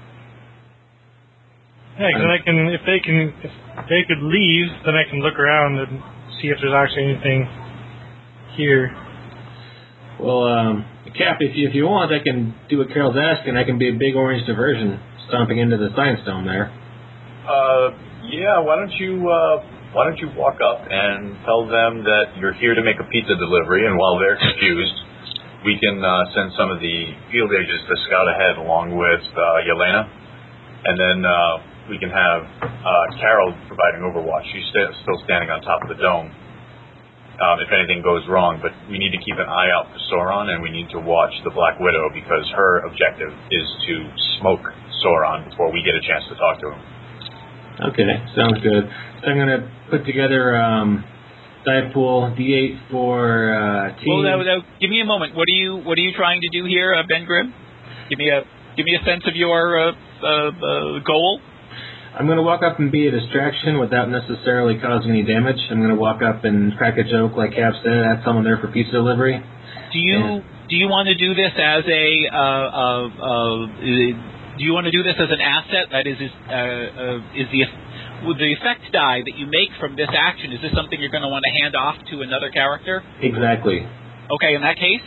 Yeah, because if they could leave, then I can look around and see if there's actually anything here. Well, Cap, if you want, I can do what Carol's asking. I can be a big orange diversion stomping into the science dome there. Yeah. Why don't you walk up and tell them that you're here to make a pizza delivery, and while they're confused, we can send some of the field agents to scout ahead along with Yelena, and then we can have Carol providing overwatch. She's still standing on top of the dome. If anything goes wrong, but we need to keep an eye out for Sauron, and we need to watch the Black Widow because her objective is to smoke Sauron before we get a chance to talk to him. Okay, sounds good. So I'm going to put together die pool D8 for team. Well, give me a moment. What are you trying to do here, Ben Grimm? Give me a sense of your goal. I'm going to walk up and be a distraction without necessarily causing any damage. I'm going to walk up and crack a joke, like Cap said, have someone there for pizza delivery. Do you want to do this as do you want to do this as an asset? That is the effect die that you make from this action? Is this something you're going to want to hand off to another character? Exactly. Okay, in that case,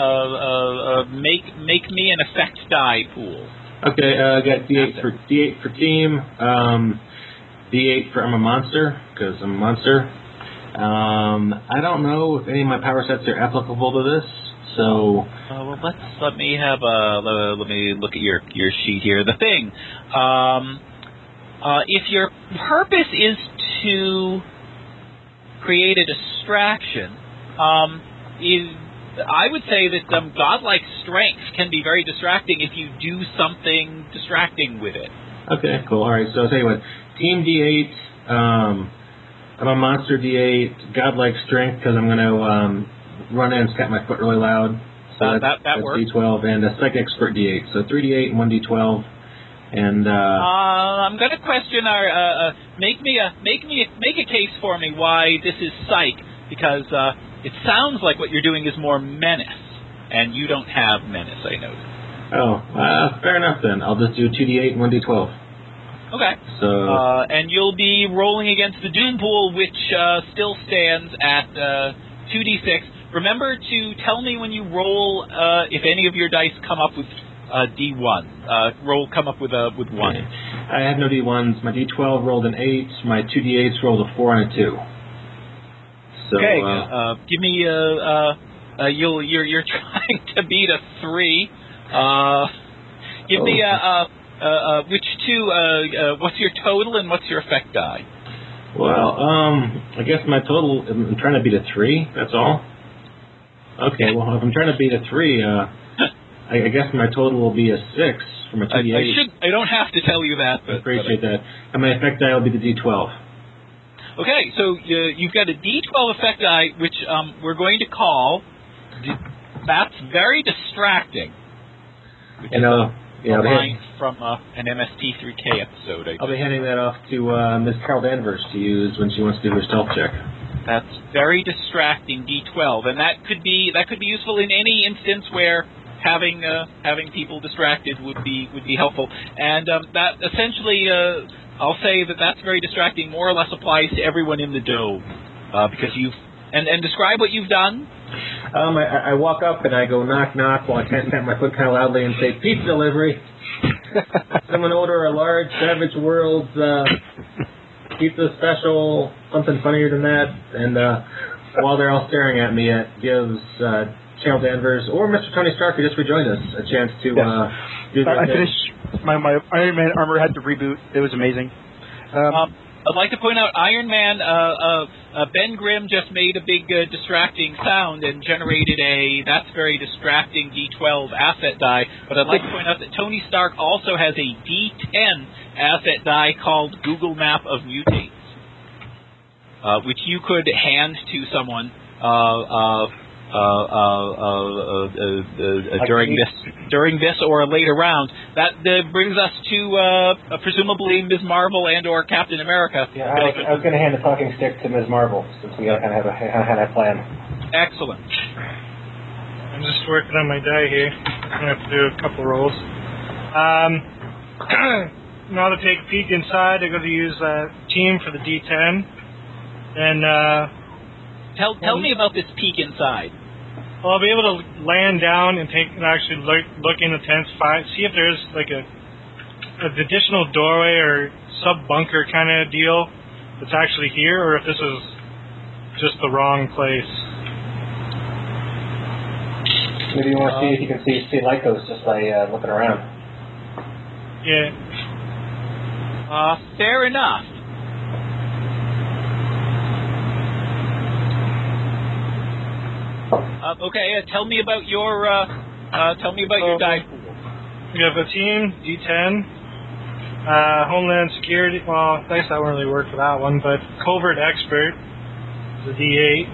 make me an effect die pool. Okay, I got D8 for team. D8 for I'm a monster, because I'm a monster. I don't know if any of my power sets are applicable to this, so... well, let me look at your sheet here. The thing, if your purpose is to create a distraction, I would say that godlike strength can be very distracting if you do something distracting with it. Okay, cool. All right, so I'll tell you what. Team D8, I'm a monster D8, godlike strength, because I'm going to run in and stamp my foot really loud. So that works. D12, and a psych expert D8. So 3 D8 and 1 D12. And I'm going to question our make a case for me why this is psych, because it sounds like what you're doing is more menace, and you don't have menace, I noticed. Oh, fair enough then. I'll just do 2 D8 and 1 D12. Okay. So and you'll be rolling against the Doom Pool, which still stands at 2d6. Remember to tell me when you roll if any of your dice come up with D1. Come up with 1. Okay. I have no D1s. My D12 rolled an 8. My 2 D8s rolled a 4 and a 2. So, okay. Give me you're trying to beat a 3. Give me which two? What's your total and what's your effect die? Well, I guess my total. I'm trying to beat a 3. That's all. Okay. Well, if I'm trying to beat a 3, I guess my total will be a 6 from a 2d8. I don't have to tell you that. I appreciate that. And my effect die will be the D12. Okay, so you've got a D12 effect die, which we're going to call. That's very distracting. Which is a line from an MST3K episode. I'll be handing that off to Ms. Carol Danvers to use when she wants to do her stealth check. That's very distracting, D12, and that could be useful in any instance where having people distracted would be helpful. And that essentially, I'll say that's very distracting. More or less applies to everyone in the dome because you've and describe what you've done. I walk up and I go knock knock while I stamp my foot kind of loudly and say pizza delivery. Someone order a large Savage Worlds pizza special, something funnier than that. And while they're all staring at me, it gives Cheryl Danvers or Mr. Tony Stark, who just rejoined us, a chance to do their thing. I finished my Iron Man armor had to reboot. It was amazing. I'd like to point out Iron Man, Ben Grimm just made a big distracting sound and generated that's very distracting D12 asset die, but I'd like to point out that Tony Stark also has a D10 asset die called Google Map of Mutates, which you could hand to someone during this or a later round. That brings us to presumably Ms. Marvel and or Captain America. Yeah, I was going to hand the talking stick to Ms. Marvel since we kind of had that plan. Excellent. I'm just working on my die here. I'm going to have to do a couple rolls. Now to take a peek inside, I'm going to use team for the D10. And tell me about this peek inside. Well, I'll be able to land down and actually look in the tent, see if there's like an additional doorway or sub-bunker kind of deal that's actually here, or if this is just the wrong place. Maybe you want to see if you can see Lycos just by looking around. Yeah. Fair enough. Okay, tell me about your your die pool. We have a team D10, Homeland Security. Well, I guess that won't really work for that one, but Covert Expert, the D8,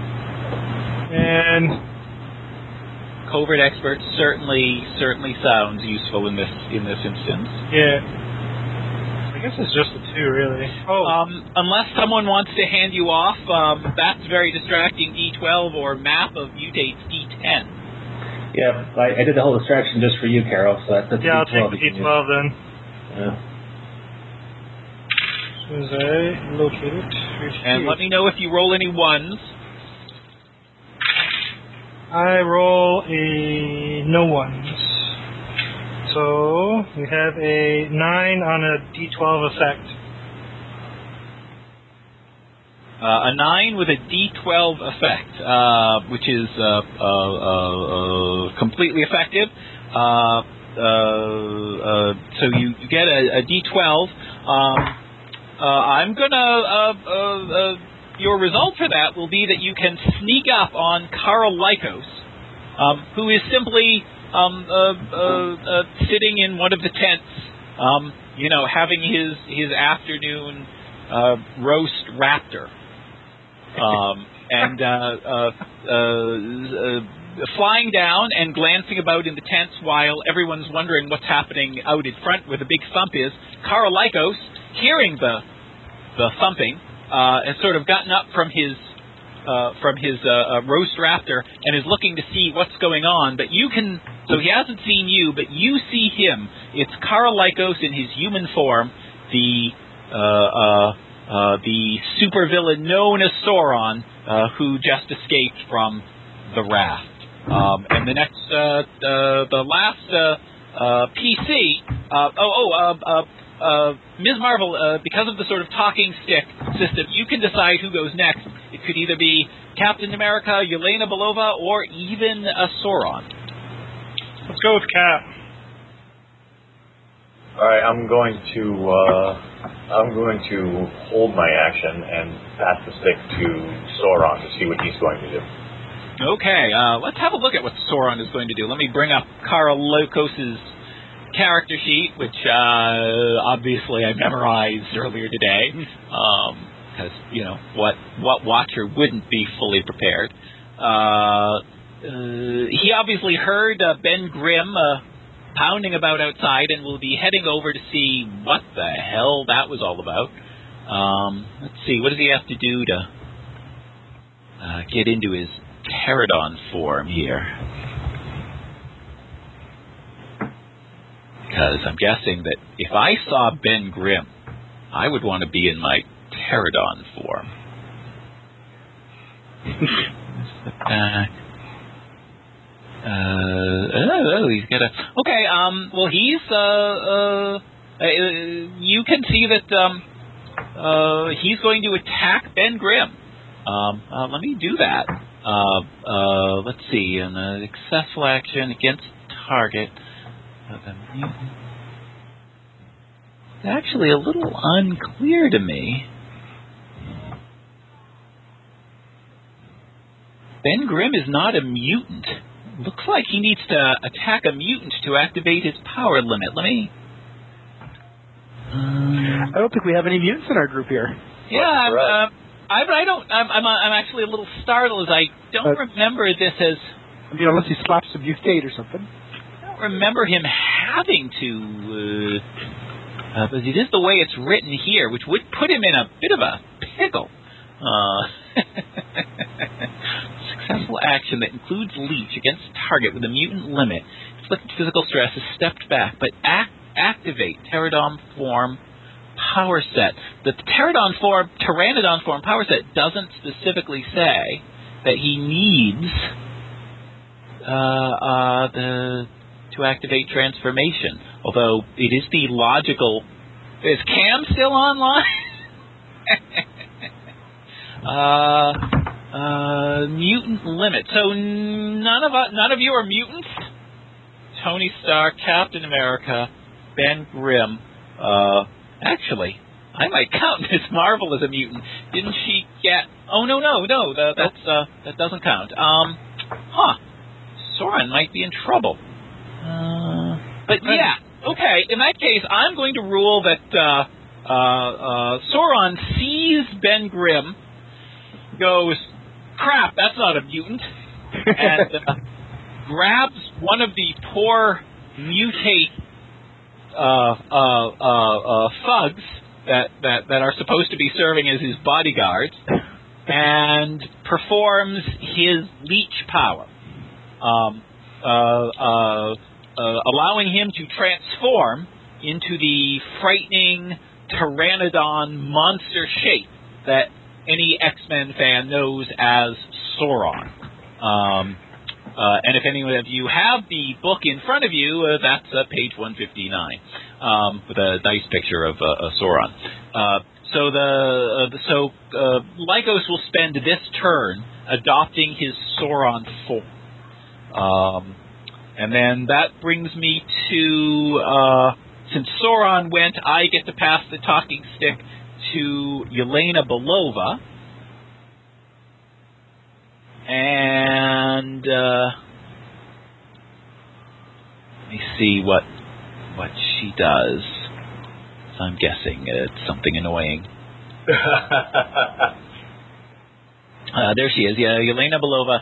and Covert Expert certainly sounds useful in this instance. Yeah. I guess it's just the 2, really. Unless someone wants to hand you off, that's very distracting D12 or Map of Mutates D10. Yeah, I did the whole distraction just for you, Carol. So that's yeah, D12 I'll take the D12 then. Yeah. As soon as I locate it. And let me know if you roll any 1s. I roll no 1s. So we have a 9 on a D12 effect. A 9 with a D12 effect, which is completely effective. So you get a D12. I'm gonna. Your result for that will be that you can sneak up on Karl Lycos, who is simply sitting in one of the tents, having his afternoon roast raptor, and flying down and glancing about in the tents while everyone's wondering what's happening out in front where the big thump is. Karl Lycos, hearing the thumping, has sort of gotten up from his roast raptor and is looking to see what's going on. But so he hasn't seen you, but you see him. It's Karl Lycos in his human form, the supervillain known as Sauron, who just escaped from the raft. And the next, the last PC. Ms. Marvel, because of the sort of talking stick system, you can decide who goes next. It could either be Captain America, Yelena Belova, or even a Sauron. Let's go with Cap. All right, I'm going to hold my action and pass the stick to Sauron to see what he's going to do. Okay, let's have a look at what Sauron is going to do. Let me bring up Karl Lycos' character sheet, which obviously I memorized earlier today, because what watcher wouldn't be fully prepared. He obviously heard Ben Grimm pounding about outside and will be heading over to see what the hell that was all about. Let's see, what does he have to do to get into his pterodon form here? Because I'm guessing that if I saw Ben Grimm, I would want to be in my pterodon form. He's got a... Okay, well, you can see that he's going to attack Ben Grimm. Let me do that. Let's see, an successful action against target. It's actually a little unclear to me. Ben Grimm is not a mutant. Looks like he needs to attack a mutant to activate his power limit. Let me... I don't think we have any mutants in our group here. Yeah, I'm actually a little startled as I don't remember this as... unless he slaps some mutate or something. I don't remember him having to... but it is the way it's written here, which would put him in a bit of a pickle. Successful action that includes leech against target with a mutant limit. Inflicted physical stress is stepped back, but activate Pterodon form power set. The Pterodon form, Pteranodon form power set doesn't specifically say that he needs to activate transformation. Although it is the logical. Is Cam still online? Mutant limit. So none of you are mutants? Tony Stark, Captain America, Ben Grimm. Actually, I might count Ms. Marvel as a mutant. Didn't she get... Oh, no, that doesn't count. Sauron might be in trouble. But yeah, okay, in that case, I'm going to rule that Sauron sees Ben Grimm, goes, crap, that's not a mutant, and grabs one of the poor mutate thugs that are supposed to be serving as his bodyguards and performs his leech power, allowing him to transform into the frightening Pteranodon monster shape that any X-Men fan knows as Sauron. And if any of you have the book in front of you, that's page 159 with a nice picture of Sauron. Lycos will spend this turn adopting his Sauron form. And then that brings me to, since Sauron went, I get to pass the talking stick to Yelena Belova. And let me see what she does. So I'm guessing it's something annoying. There she is. Yeah, Yelena Belova.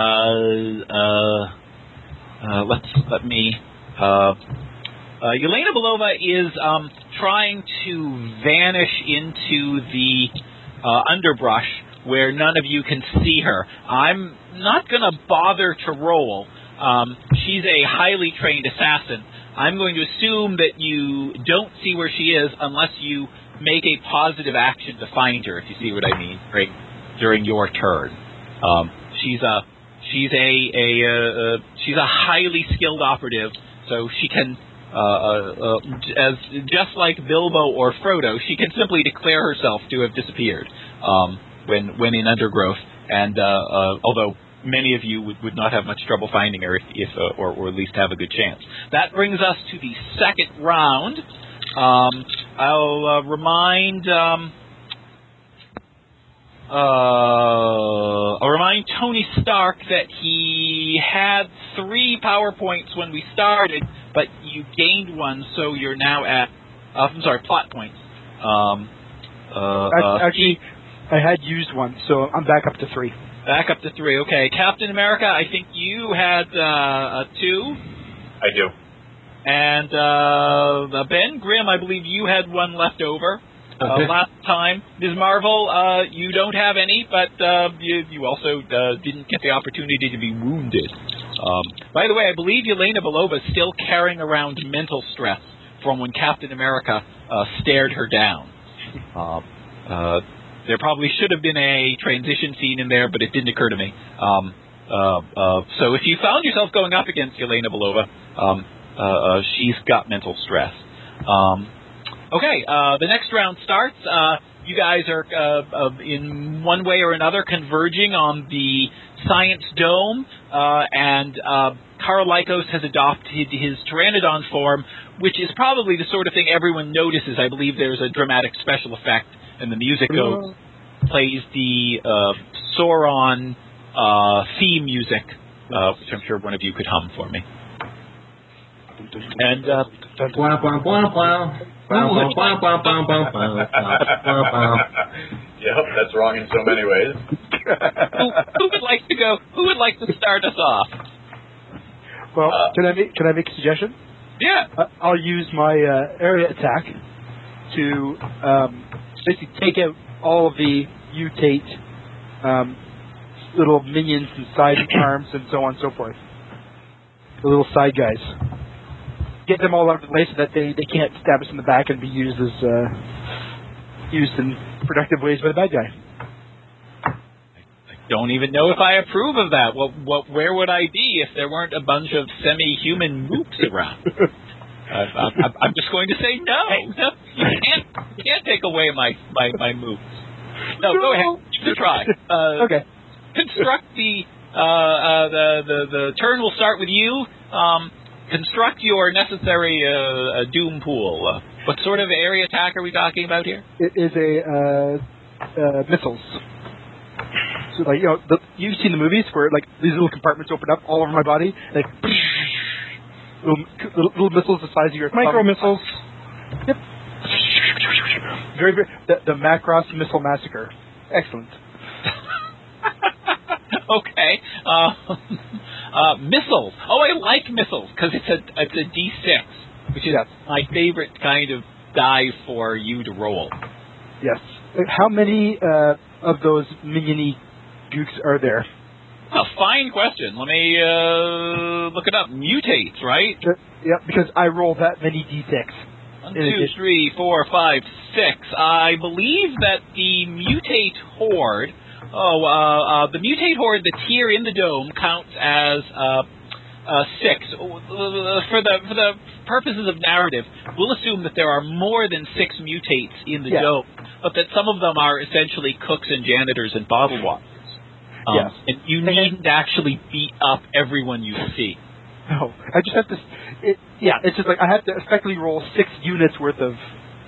Yelena Belova is trying to vanish into the underbrush where none of you can see her. I'm not going to bother to roll. She's a highly trained assassin. I'm going to assume that you don't see where she is unless you make a positive action to find her, if you see what I mean, right, during your turn. She's a highly skilled operative, so she can, just like Bilbo or Frodo, she can simply declare herself to have disappeared when in undergrowth. And although many of you would not have much trouble finding her if or at least have a good chance. That brings us to the second round. I'll remind Tony Stark that he had 3 power points when we started, but you gained 1, so you're now at plot points. Actually, I had used 1, so I'm back up to 3. Back up to 3, okay. Captain America, I think you had 2. I do. And Ben Grimm, I believe you had 1 left over last time. Ms. Marvel, you don't have any, but you also didn't get the opportunity to be wounded. By the way, I believe Yelena Belova is still carrying around mental stress from when Captain America stared her down. There probably should have been a transition scene in there, but it didn't occur to me. So if you found yourself going up against Yelena Belova, she's got mental stress. Okay, the next round starts. You guys are, in one way or another, converging on the Science Dome, and Karl Lycos has adopted his Pteranodon form, which is probably the sort of thing everyone notices. I believe there's a dramatic special effect, and the music plays the Sauron theme music, which I'm sure one of you could hum for me. And Yep, that's wrong in so many ways. Who would like to go? Who would like to start us off? Well, can I make a suggestion? Yeah. I'll use my area attack to basically take out all of the mutate little minions and side arms and so on and so forth. The little side guys. Get them all out of the way so that they can't stab us in the back and be used in productive ways by the bad guy. I don't even know if I approve of that. Where would I be if there weren't a bunch of semi-human moops around? I'm just going to say no. You can't take away my moops. No, go ahead. Give it a try. Okay. Construct the turn will start with you. Construct your necessary doom pool. What sort of area attack are we talking about here? It is a missiles. So, like, you've seen the movies where like these little compartments open up all over my body, like little missiles the size of your micro missiles. Yep. Very, very. The Macross Missile Massacre. Excellent. Okay. Missiles. Oh, I like missiles because it's a D6, which is my favorite kind of die for you to roll. Yes. How many of those mini gooks are there? A fine question. Let me look it up. Mutates, right? Yep, because I roll that many D6. 1, 2, 3, 4, 5, 6. I believe that the mutate horde. The mutate horde that's here in the dome counts as 6. For the purposes of narrative, we'll assume that there are more than 6 mutates in the dome, but that some of them are essentially cooks and janitors and bottle washers. Yes. And you needn't actually beat up everyone you see. No, I just have to. It's just like I have to effectively roll 6 units worth of.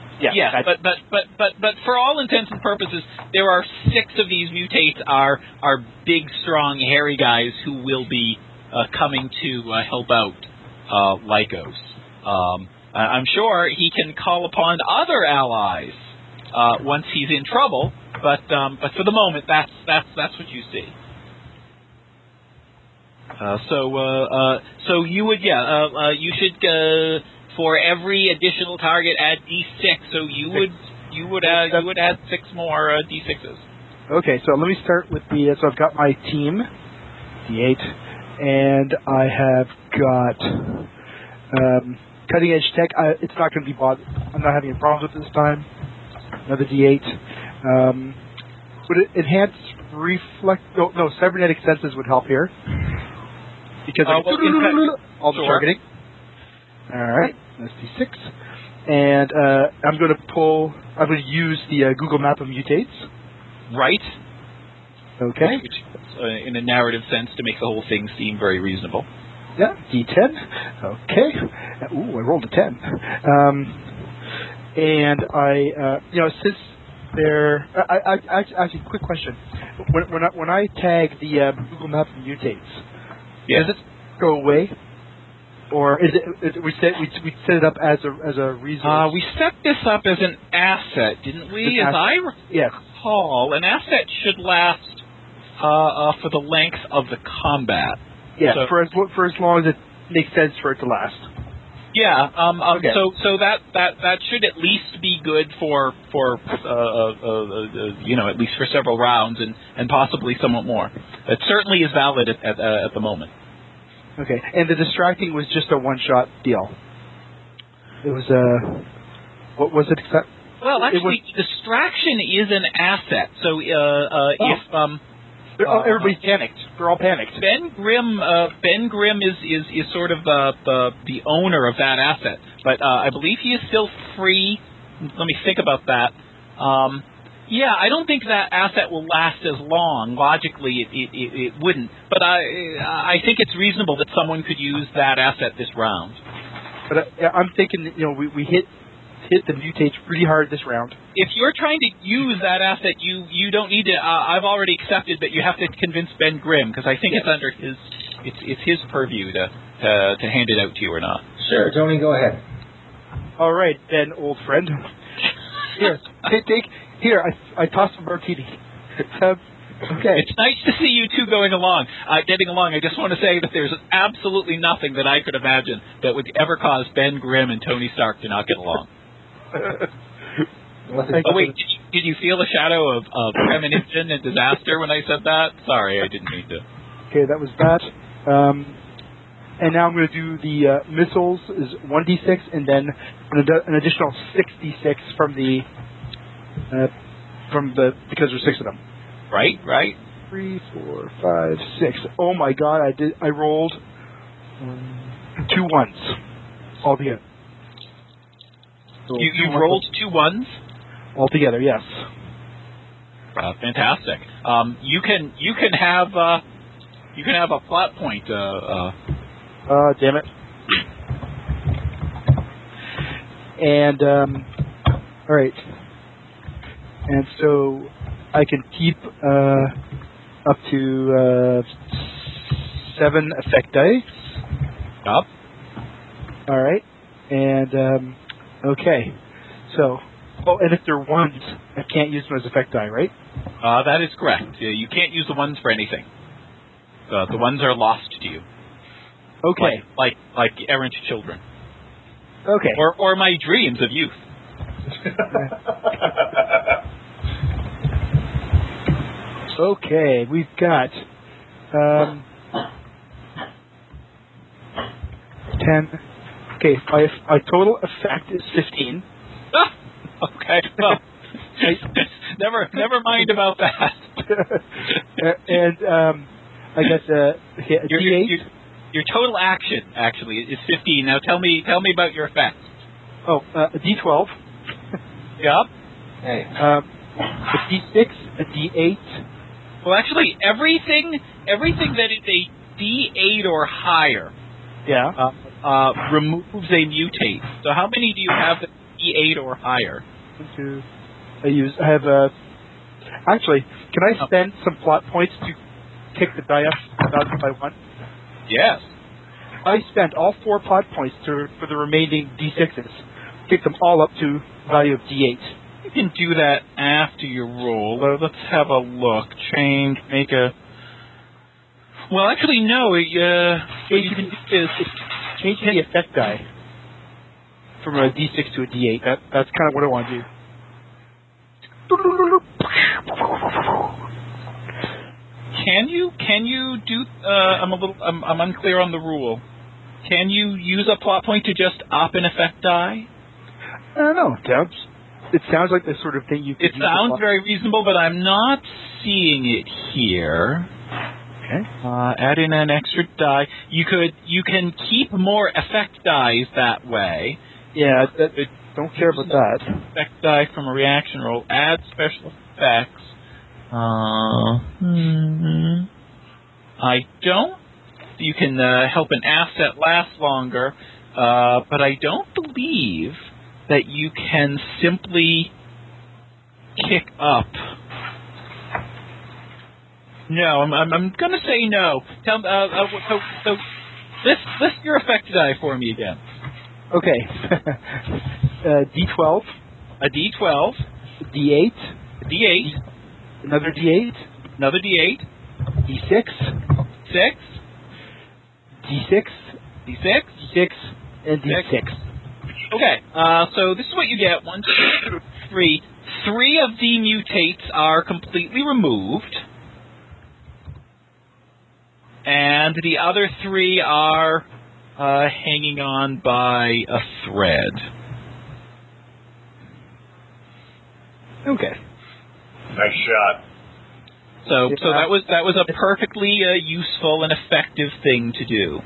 But for all intents and purposes, there are 6 of these mutates are big, strong, hairy guys who will be coming to help out Lycos. I'm sure he can call upon other allies once he's in trouble, but for the moment, that's what you see. So you would you should for every additional target add D6. So you would add 6 more D6s. Okay, so let me start with the. So I've got my team, D8, and I have got cutting edge tech. It's not going to be bought. I'm not having any problems with it this time. Another D8. Would it enhance reflect? No, cybernetic senses would help here because all the targeting. All right, that's D6, and I'm going to use the Google Map of Mutates. Right. Okay. Which, in a narrative sense, to make the whole thing seem very reasonable. Yeah, D10. Okay. Ooh, I rolled a 10. And I, since they're, actually, quick question. When I tag the Google Map of Mutates, does it go away? Or is it we set it up as a resource? We set this up as an asset, didn't we? As I recall, an asset should last for the length of the combat. Yeah, so, for as long as it makes sense for it to last. Yeah. Okay. So that should at least be good for at least for several rounds and possibly somewhat more. It certainly is valid at the moment. Okay, and the distracting was just a one-shot deal. It was what was it? Well, actually, distraction is an asset. So if everybody's panicked, they're all panicked. Ben Grimm is sort of the owner of that asset, but I believe he is still free. Let me think about that. Yeah, I don't think that asset will last as long. Logically, it wouldn't. But I think it's reasonable that someone could use that asset this round. But I'm thinking, we hit the mutates pretty hard this round. If you're trying to use that asset, you don't need to. I've already accepted that you have to convince Ben Grimm because I think it's under it's his purview to hand it out to you or not. Sure, Tony, go ahead. All right, Ben, old friend. Here, take. Here, I tossed a martini. Okay. It's nice to see you two getting along. I just want to say that there's absolutely nothing that I could imagine that would ever cause Ben Grimm and Tony Stark to not get along. Oh, wait, did you feel the shadow of premonition and disaster when I said that? Sorry, I didn't mean to. Okay, that was that. And now I'm going to do the missiles is 1d6 and then an additional 6d6 because there's 6 of them. Right. 3, 4, 5, 6. Oh my God! I rolled 2 ones altogether. You rolled 2 ones altogether. Yes. Fantastic. You can have a plot point. Damn it. And all right. And so I can keep up to 7 effect dice. Up. All right. And okay. So, and if they're ones, I can't use them as effect die, right? That is correct. You can't use the ones for anything. The ones are lost to you. Okay. Like errant children. Okay. Or my dreams of youth. Okay, we've got 10. Okay, my total effect is 15. Okay, well, never mind about that. And I guess D8. Your total action actually is 15. Now tell me about your effect. Oh, a D12. Yup. Hey. A D6, a D8. Well, actually, everything that is a D8 or higher, removes a mutate. So how many do you have that D8 or higher? I have a. Actually, can I spend some plot points to kick the die up by 1? Yes. I spent all 4 plot points for the remaining D6s. Kick them all up to value of D8. You can do that after your roll. Let's have a look. Make a. Well, actually, no. What you can do is change the effect die from a D6 to a D8. That's kind of what I want to do. Can you do? I'm unclear on the rule. Can you use a plot point to just up an effect die? I don't know. It sounds like the sort of thing you could. It sounds very reasonable, but I'm not seeing it here. Okay. Add in an extra die. You can keep more effect dies that way. Yeah, don't care about that. Effect die from a reaction roll. Add special effects. I don't. You can help an asset last longer, but I don't believe that you can simply kick up. No, I'm going to say no. So list your effect die for me again. Okay. D12. A D12. D8. A D8. Another D8. Another D8. D6. 6. D6. D6. D6. And D6. Okay, so this is what you get. 1, 2, 3. 3 of the mutates are completely removed. And the other 3 are hanging on by a thread. Okay. Nice shot. So that was a perfectly useful and effective thing to do.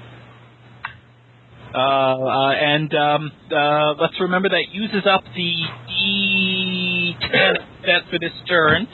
Let's remember that uses up the D10 set for this turn.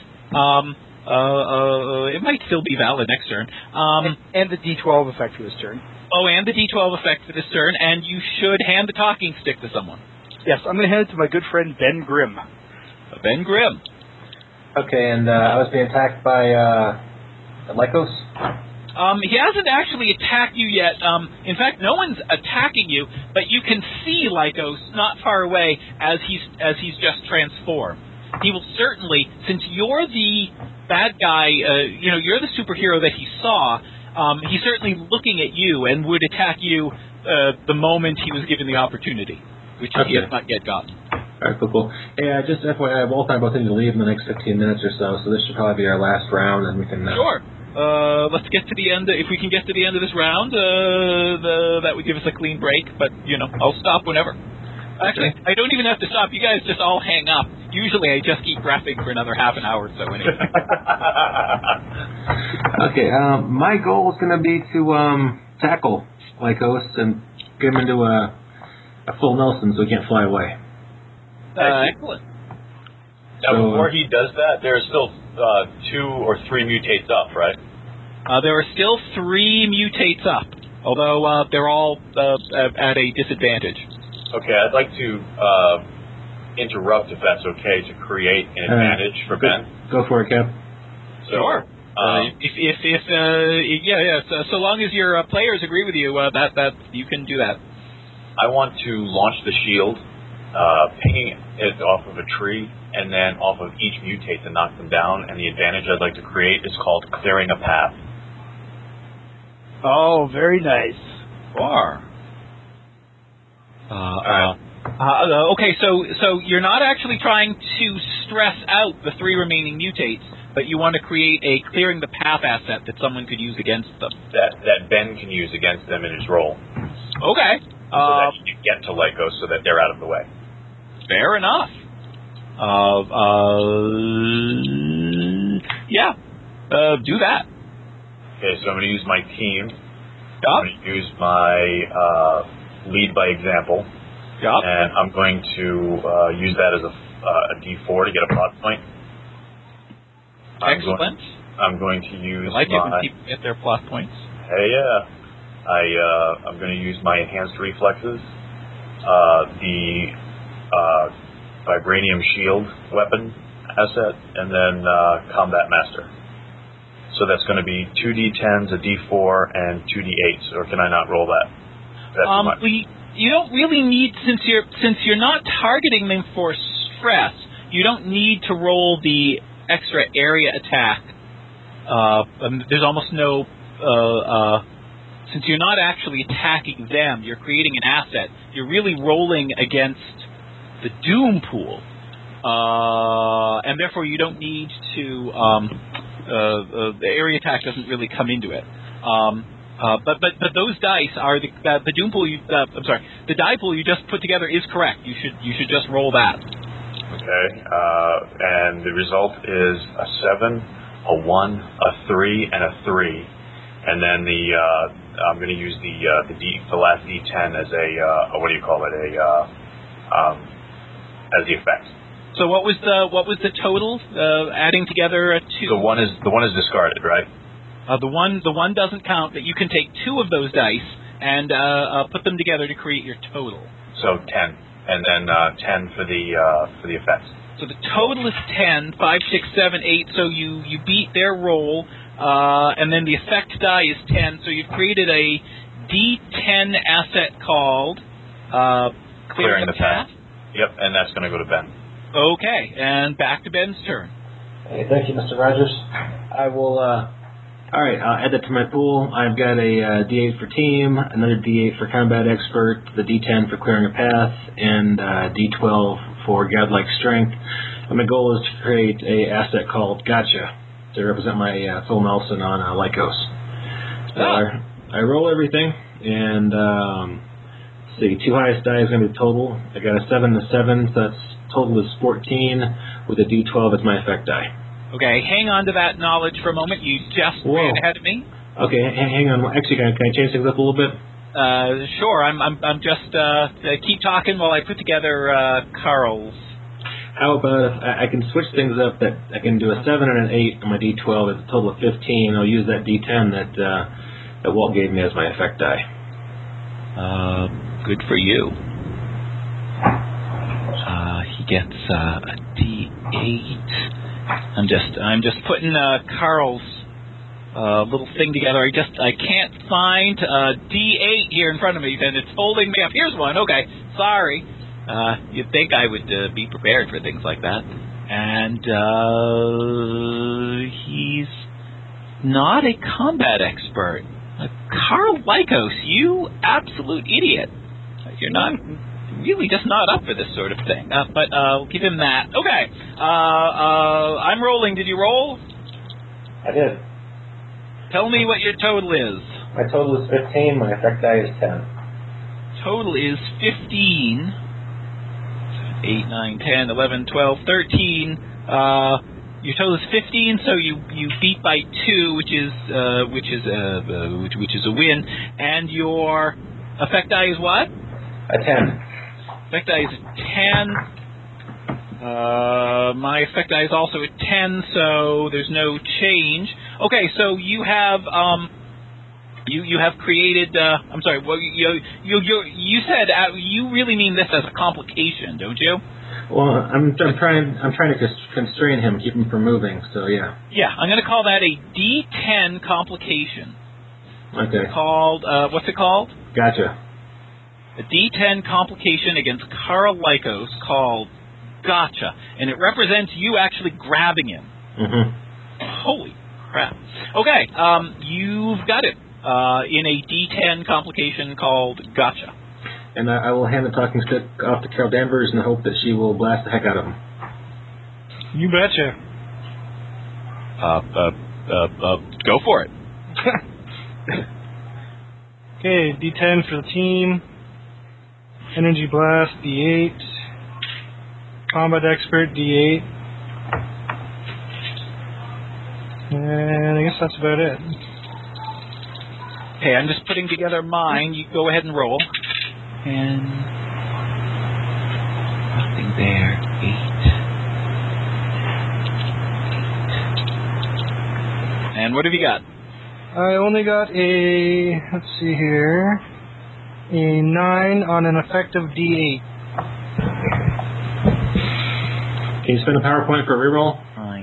It might still be valid next turn. And the D12 effect for this turn. Oh, and the D12 effect for this turn, and you should hand the talking stick to someone. Yes, I'm going to hand it to my good friend Ben Grimm. Ben Grimm. Okay, and I was being attacked by Lycos? He hasn't actually attacked you yet. In fact, no one's attacking you, but you can see Lycos not far away as he's just transformed. He will certainly, since you're the bad guy, you're the superhero that he saw, he's certainly looking at you and would attack you the moment he was given the opportunity, which he has not yet gotten. All right, cool. Yeah, just FYI, Walt and I both need to leave in the next 15 minutes or so this should probably be our last round, and we can... Sure. Let's get to the end. If we can get to the end of this round, that would give us a clean break. But I'll stop whenever. Actually, I don't even have to stop. You guys just all hang up. Usually, I just keep rapping for another half an hour or so. Anyway. Okay. My goal is going to be to tackle Lycos and get him into a full Nelson so he can't fly away. Excellent. Now, before he does that, there are still 2 or 3 mutates up, right? There are still 3 mutates up, although they're all at a disadvantage. Okay, I'd like to interrupt, if that's okay, to create an advantage for Ben. Go for it, Cap. Sure. So long as your players agree with you, that you can do that. I want to launch the shield, pinging it off of a tree, and then off of each mutate to knock them down. And the advantage I'd like to create is called clearing a path. Oh, very nice. Far. Okay, so you're not actually trying to stress out the 3 remaining mutates, but you want to create a clearing the path asset that someone could use against them. That Ben can use against them in his role. Okay. So that he can get to Lycos so that they're out of the way. Fair enough. Do that. Okay, so I'm going to use my team. I'm going to use my lead by example. And I'm going to use that as a D4 to get a plot point. Excellent. I'm going to use I like it when people get their plot points. Hey, yeah. I'm going to use my enhanced reflexes, the vibranium shield weapon asset, and then combat master. So that's going to be 2 D10s, a D4, and 2 D8s. Or can I not roll that? You don't really need, since you're not targeting them for stress, you don't need to roll the extra area attack. There's almost no, since you're not actually attacking them, you're creating an asset. You're really rolling against the Doom pool, and therefore you don't need to. The area attack doesn't really come into it. But those dice are the Doom pool. The die pool you just put together is correct. You should just roll that. Okay, and the result is a 7, a 1, a 3, and a 3, and then I'm going to use the last D10 as a what do you call it? As the effect. So what was the total? Adding together a 2. The one is discarded, right? The one doesn't count, but you can take 2 of those dice and put them together to create your total. So 10, and then 10 for the effect. So the total is 10, 5, 6, 7, 8. So you beat their roll, and then the effect die is 10. So you've created a D10 asset called Clearing the Path. Yep, and that's going to go to Ben. Okay, and back to Ben's turn. Hey, thank you, Mr. Rogers. I will. All right, I'll add that to my pool. I've got a D8 for team, another D8 for combat expert, the D10 for clearing a path, and D12 for godlike strength. And my goal is to create a asset called Gotcha to represent my Phil Nelson on Lycos. So I roll everything, and let's see, 2 highest die is going to be total. I got a 7 and a 7, so that's total is 14 with a D12 as my effect die. Okay, hang on to that knowledge for a moment. You just ran ahead of me. Okay, hang on. Actually, can I change things up a little bit? Sure. I'm just keep talking while I put together Carl's. How about if I can switch things up? That I can do a 7 and an 8 on my D12 as a total of 15. I'll use that D10 that Walt gave me as my effect die. Good for you. He gets a D8. I'm just putting Carl's little thing together. I can't find D8 here in front of me, and it's holding me up. Here's one. Okay, sorry. You'd think I would be prepared for things like that. And he's not a combat expert. Carl Lycos, you absolute idiot. You're not really just not up for this sort of thing. But we'll give him that. Okay. I'm rolling. Did you roll? I did. Tell me what your total is. My total is 15. My effect die is 10. Total is 15. 8, 9, 10, 11, 12, 13. Your total is 15, so you beat by 2, which is a win. And your effect die is what? A 10. Effect die is a 10. My effect die is also a 10, so there's no change. Okay, so you have you have created. I'm sorry. Well, you said you really mean this as a complication, don't you? Well, I'm trying to constrain him, keep him from moving. So yeah. Yeah, I'm going to call that a D10 complication. Okay. Called what's it called? Gotcha. A D10 complication against Carl Lycos called Gotcha, and it represents you actually grabbing him. Mm-hmm. Holy crap. Okay, you've got it in a D10 complication called Gotcha. And I will hand the talking stick off to Carol Danvers in the hope that she will blast the heck out of him. You betcha. Go for it. Okay, D10 for the team. Energy Blast, D8. Combat Expert, D8. And I guess that's about it. Okay, I'm just putting together mine. You go ahead and roll. And nothing there. 8. And what have you got? I only got let's see here, a 9 on an effective D8. Can you spend a power point for a reroll?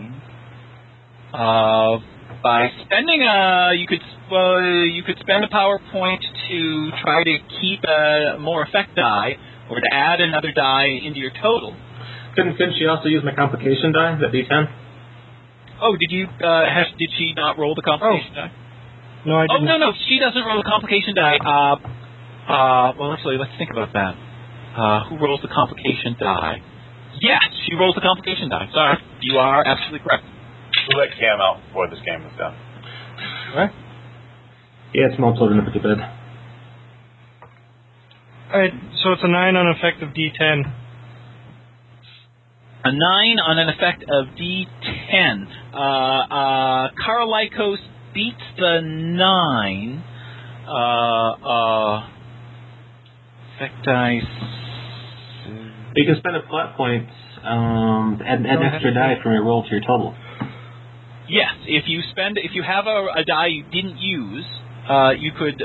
9. By spending you could spend a power point to try to keep a more effect die, or to add another die into your total. Couldn't she also use my complication die, the D10? Oh, did she not roll the complication die? No, I didn't. Oh, no, she doesn't roll the complication die. Well, actually, let's think about that. Who rolls the complication die? Yes, she rolls the complication die. Sorry, you are absolutely correct. We'll let Cam out before this game is done. What? Yeah, small children in the bed. Alright, so it's a 9 on effective D10. A 9 on an effect of D10. Karalikos beats the 9. Effect dice. You can spend a flat point, add an extra die from your roll to your total. Yes, if you have a die you didn't use, you could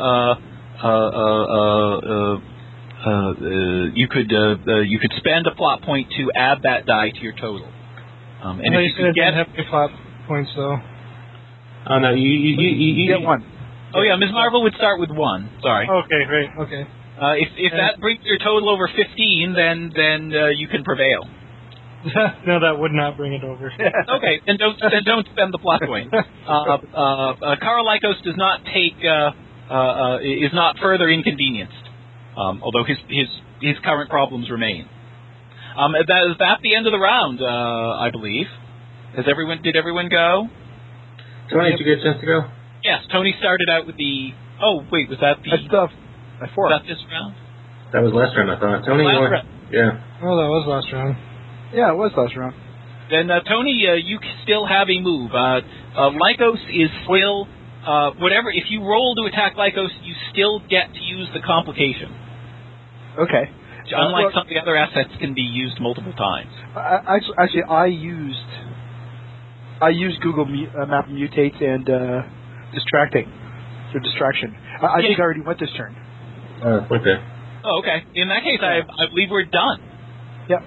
spend a plot point to add that die to your total. And if you could get plot points though. Oh no, you get 1. Oh yeah, Ms. Marvel would start with 1. Sorry. Okay, great. Okay. If that brings your total over 15, then you can prevail. No, that would not bring it over. Okay, then don't spend the plot point. Karalikos does not take is not further inconvenienced, although his current problems remain. Is that the end of the round? I believe. Did everyone go? Tony, did you get a chance to go? Yes, Tony started out with the. Oh wait, was that the? That's was that this round? That was last round, I thought. Tony, round. Yeah. Oh, that was last round. Yeah, it was last round. Then Tony, you still have a move. Lycos is still whatever. If you roll to attack Lycos, you still get to use the complication. Okay. Unlike some of the other assets, can be used multiple times. Actually, I used Google Map Mutate and Distracting for distraction. I think I already went this turn. Okay. Oh, okay. In that case, I believe we're done. Yep.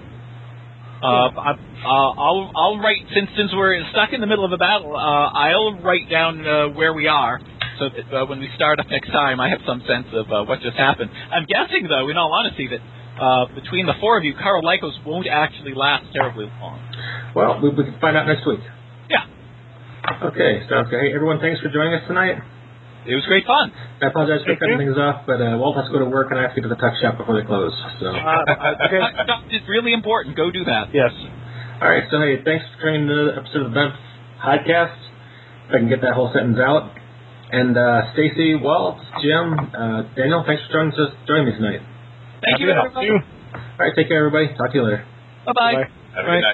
I'll write since we're stuck in the middle of a battle. I'll write down where we are, so that when we start up next time, I have some sense of what just happened. I'm guessing, though, in all honesty, that between the 4 of you, Karalikos won't actually last terribly long. Well, we can find out next week. Yeah. Okay, sounds good. Hey, everyone, thanks for joining us tonight. It was great fun. I apologize for cutting things off, but Walt has to go to work and I have to get to the tuck shop before they close. So It's really important. Go do that. Yes. All right, so hey, thanks for joining the episode of the Bent Podcast. If I can get that whole sentence out. And Stacy, Walt, Jim, Daniel, thanks for joining me tonight. Thank you, everybody. All right, take care, everybody. Talk to you later. Bye-bye. Have a good night.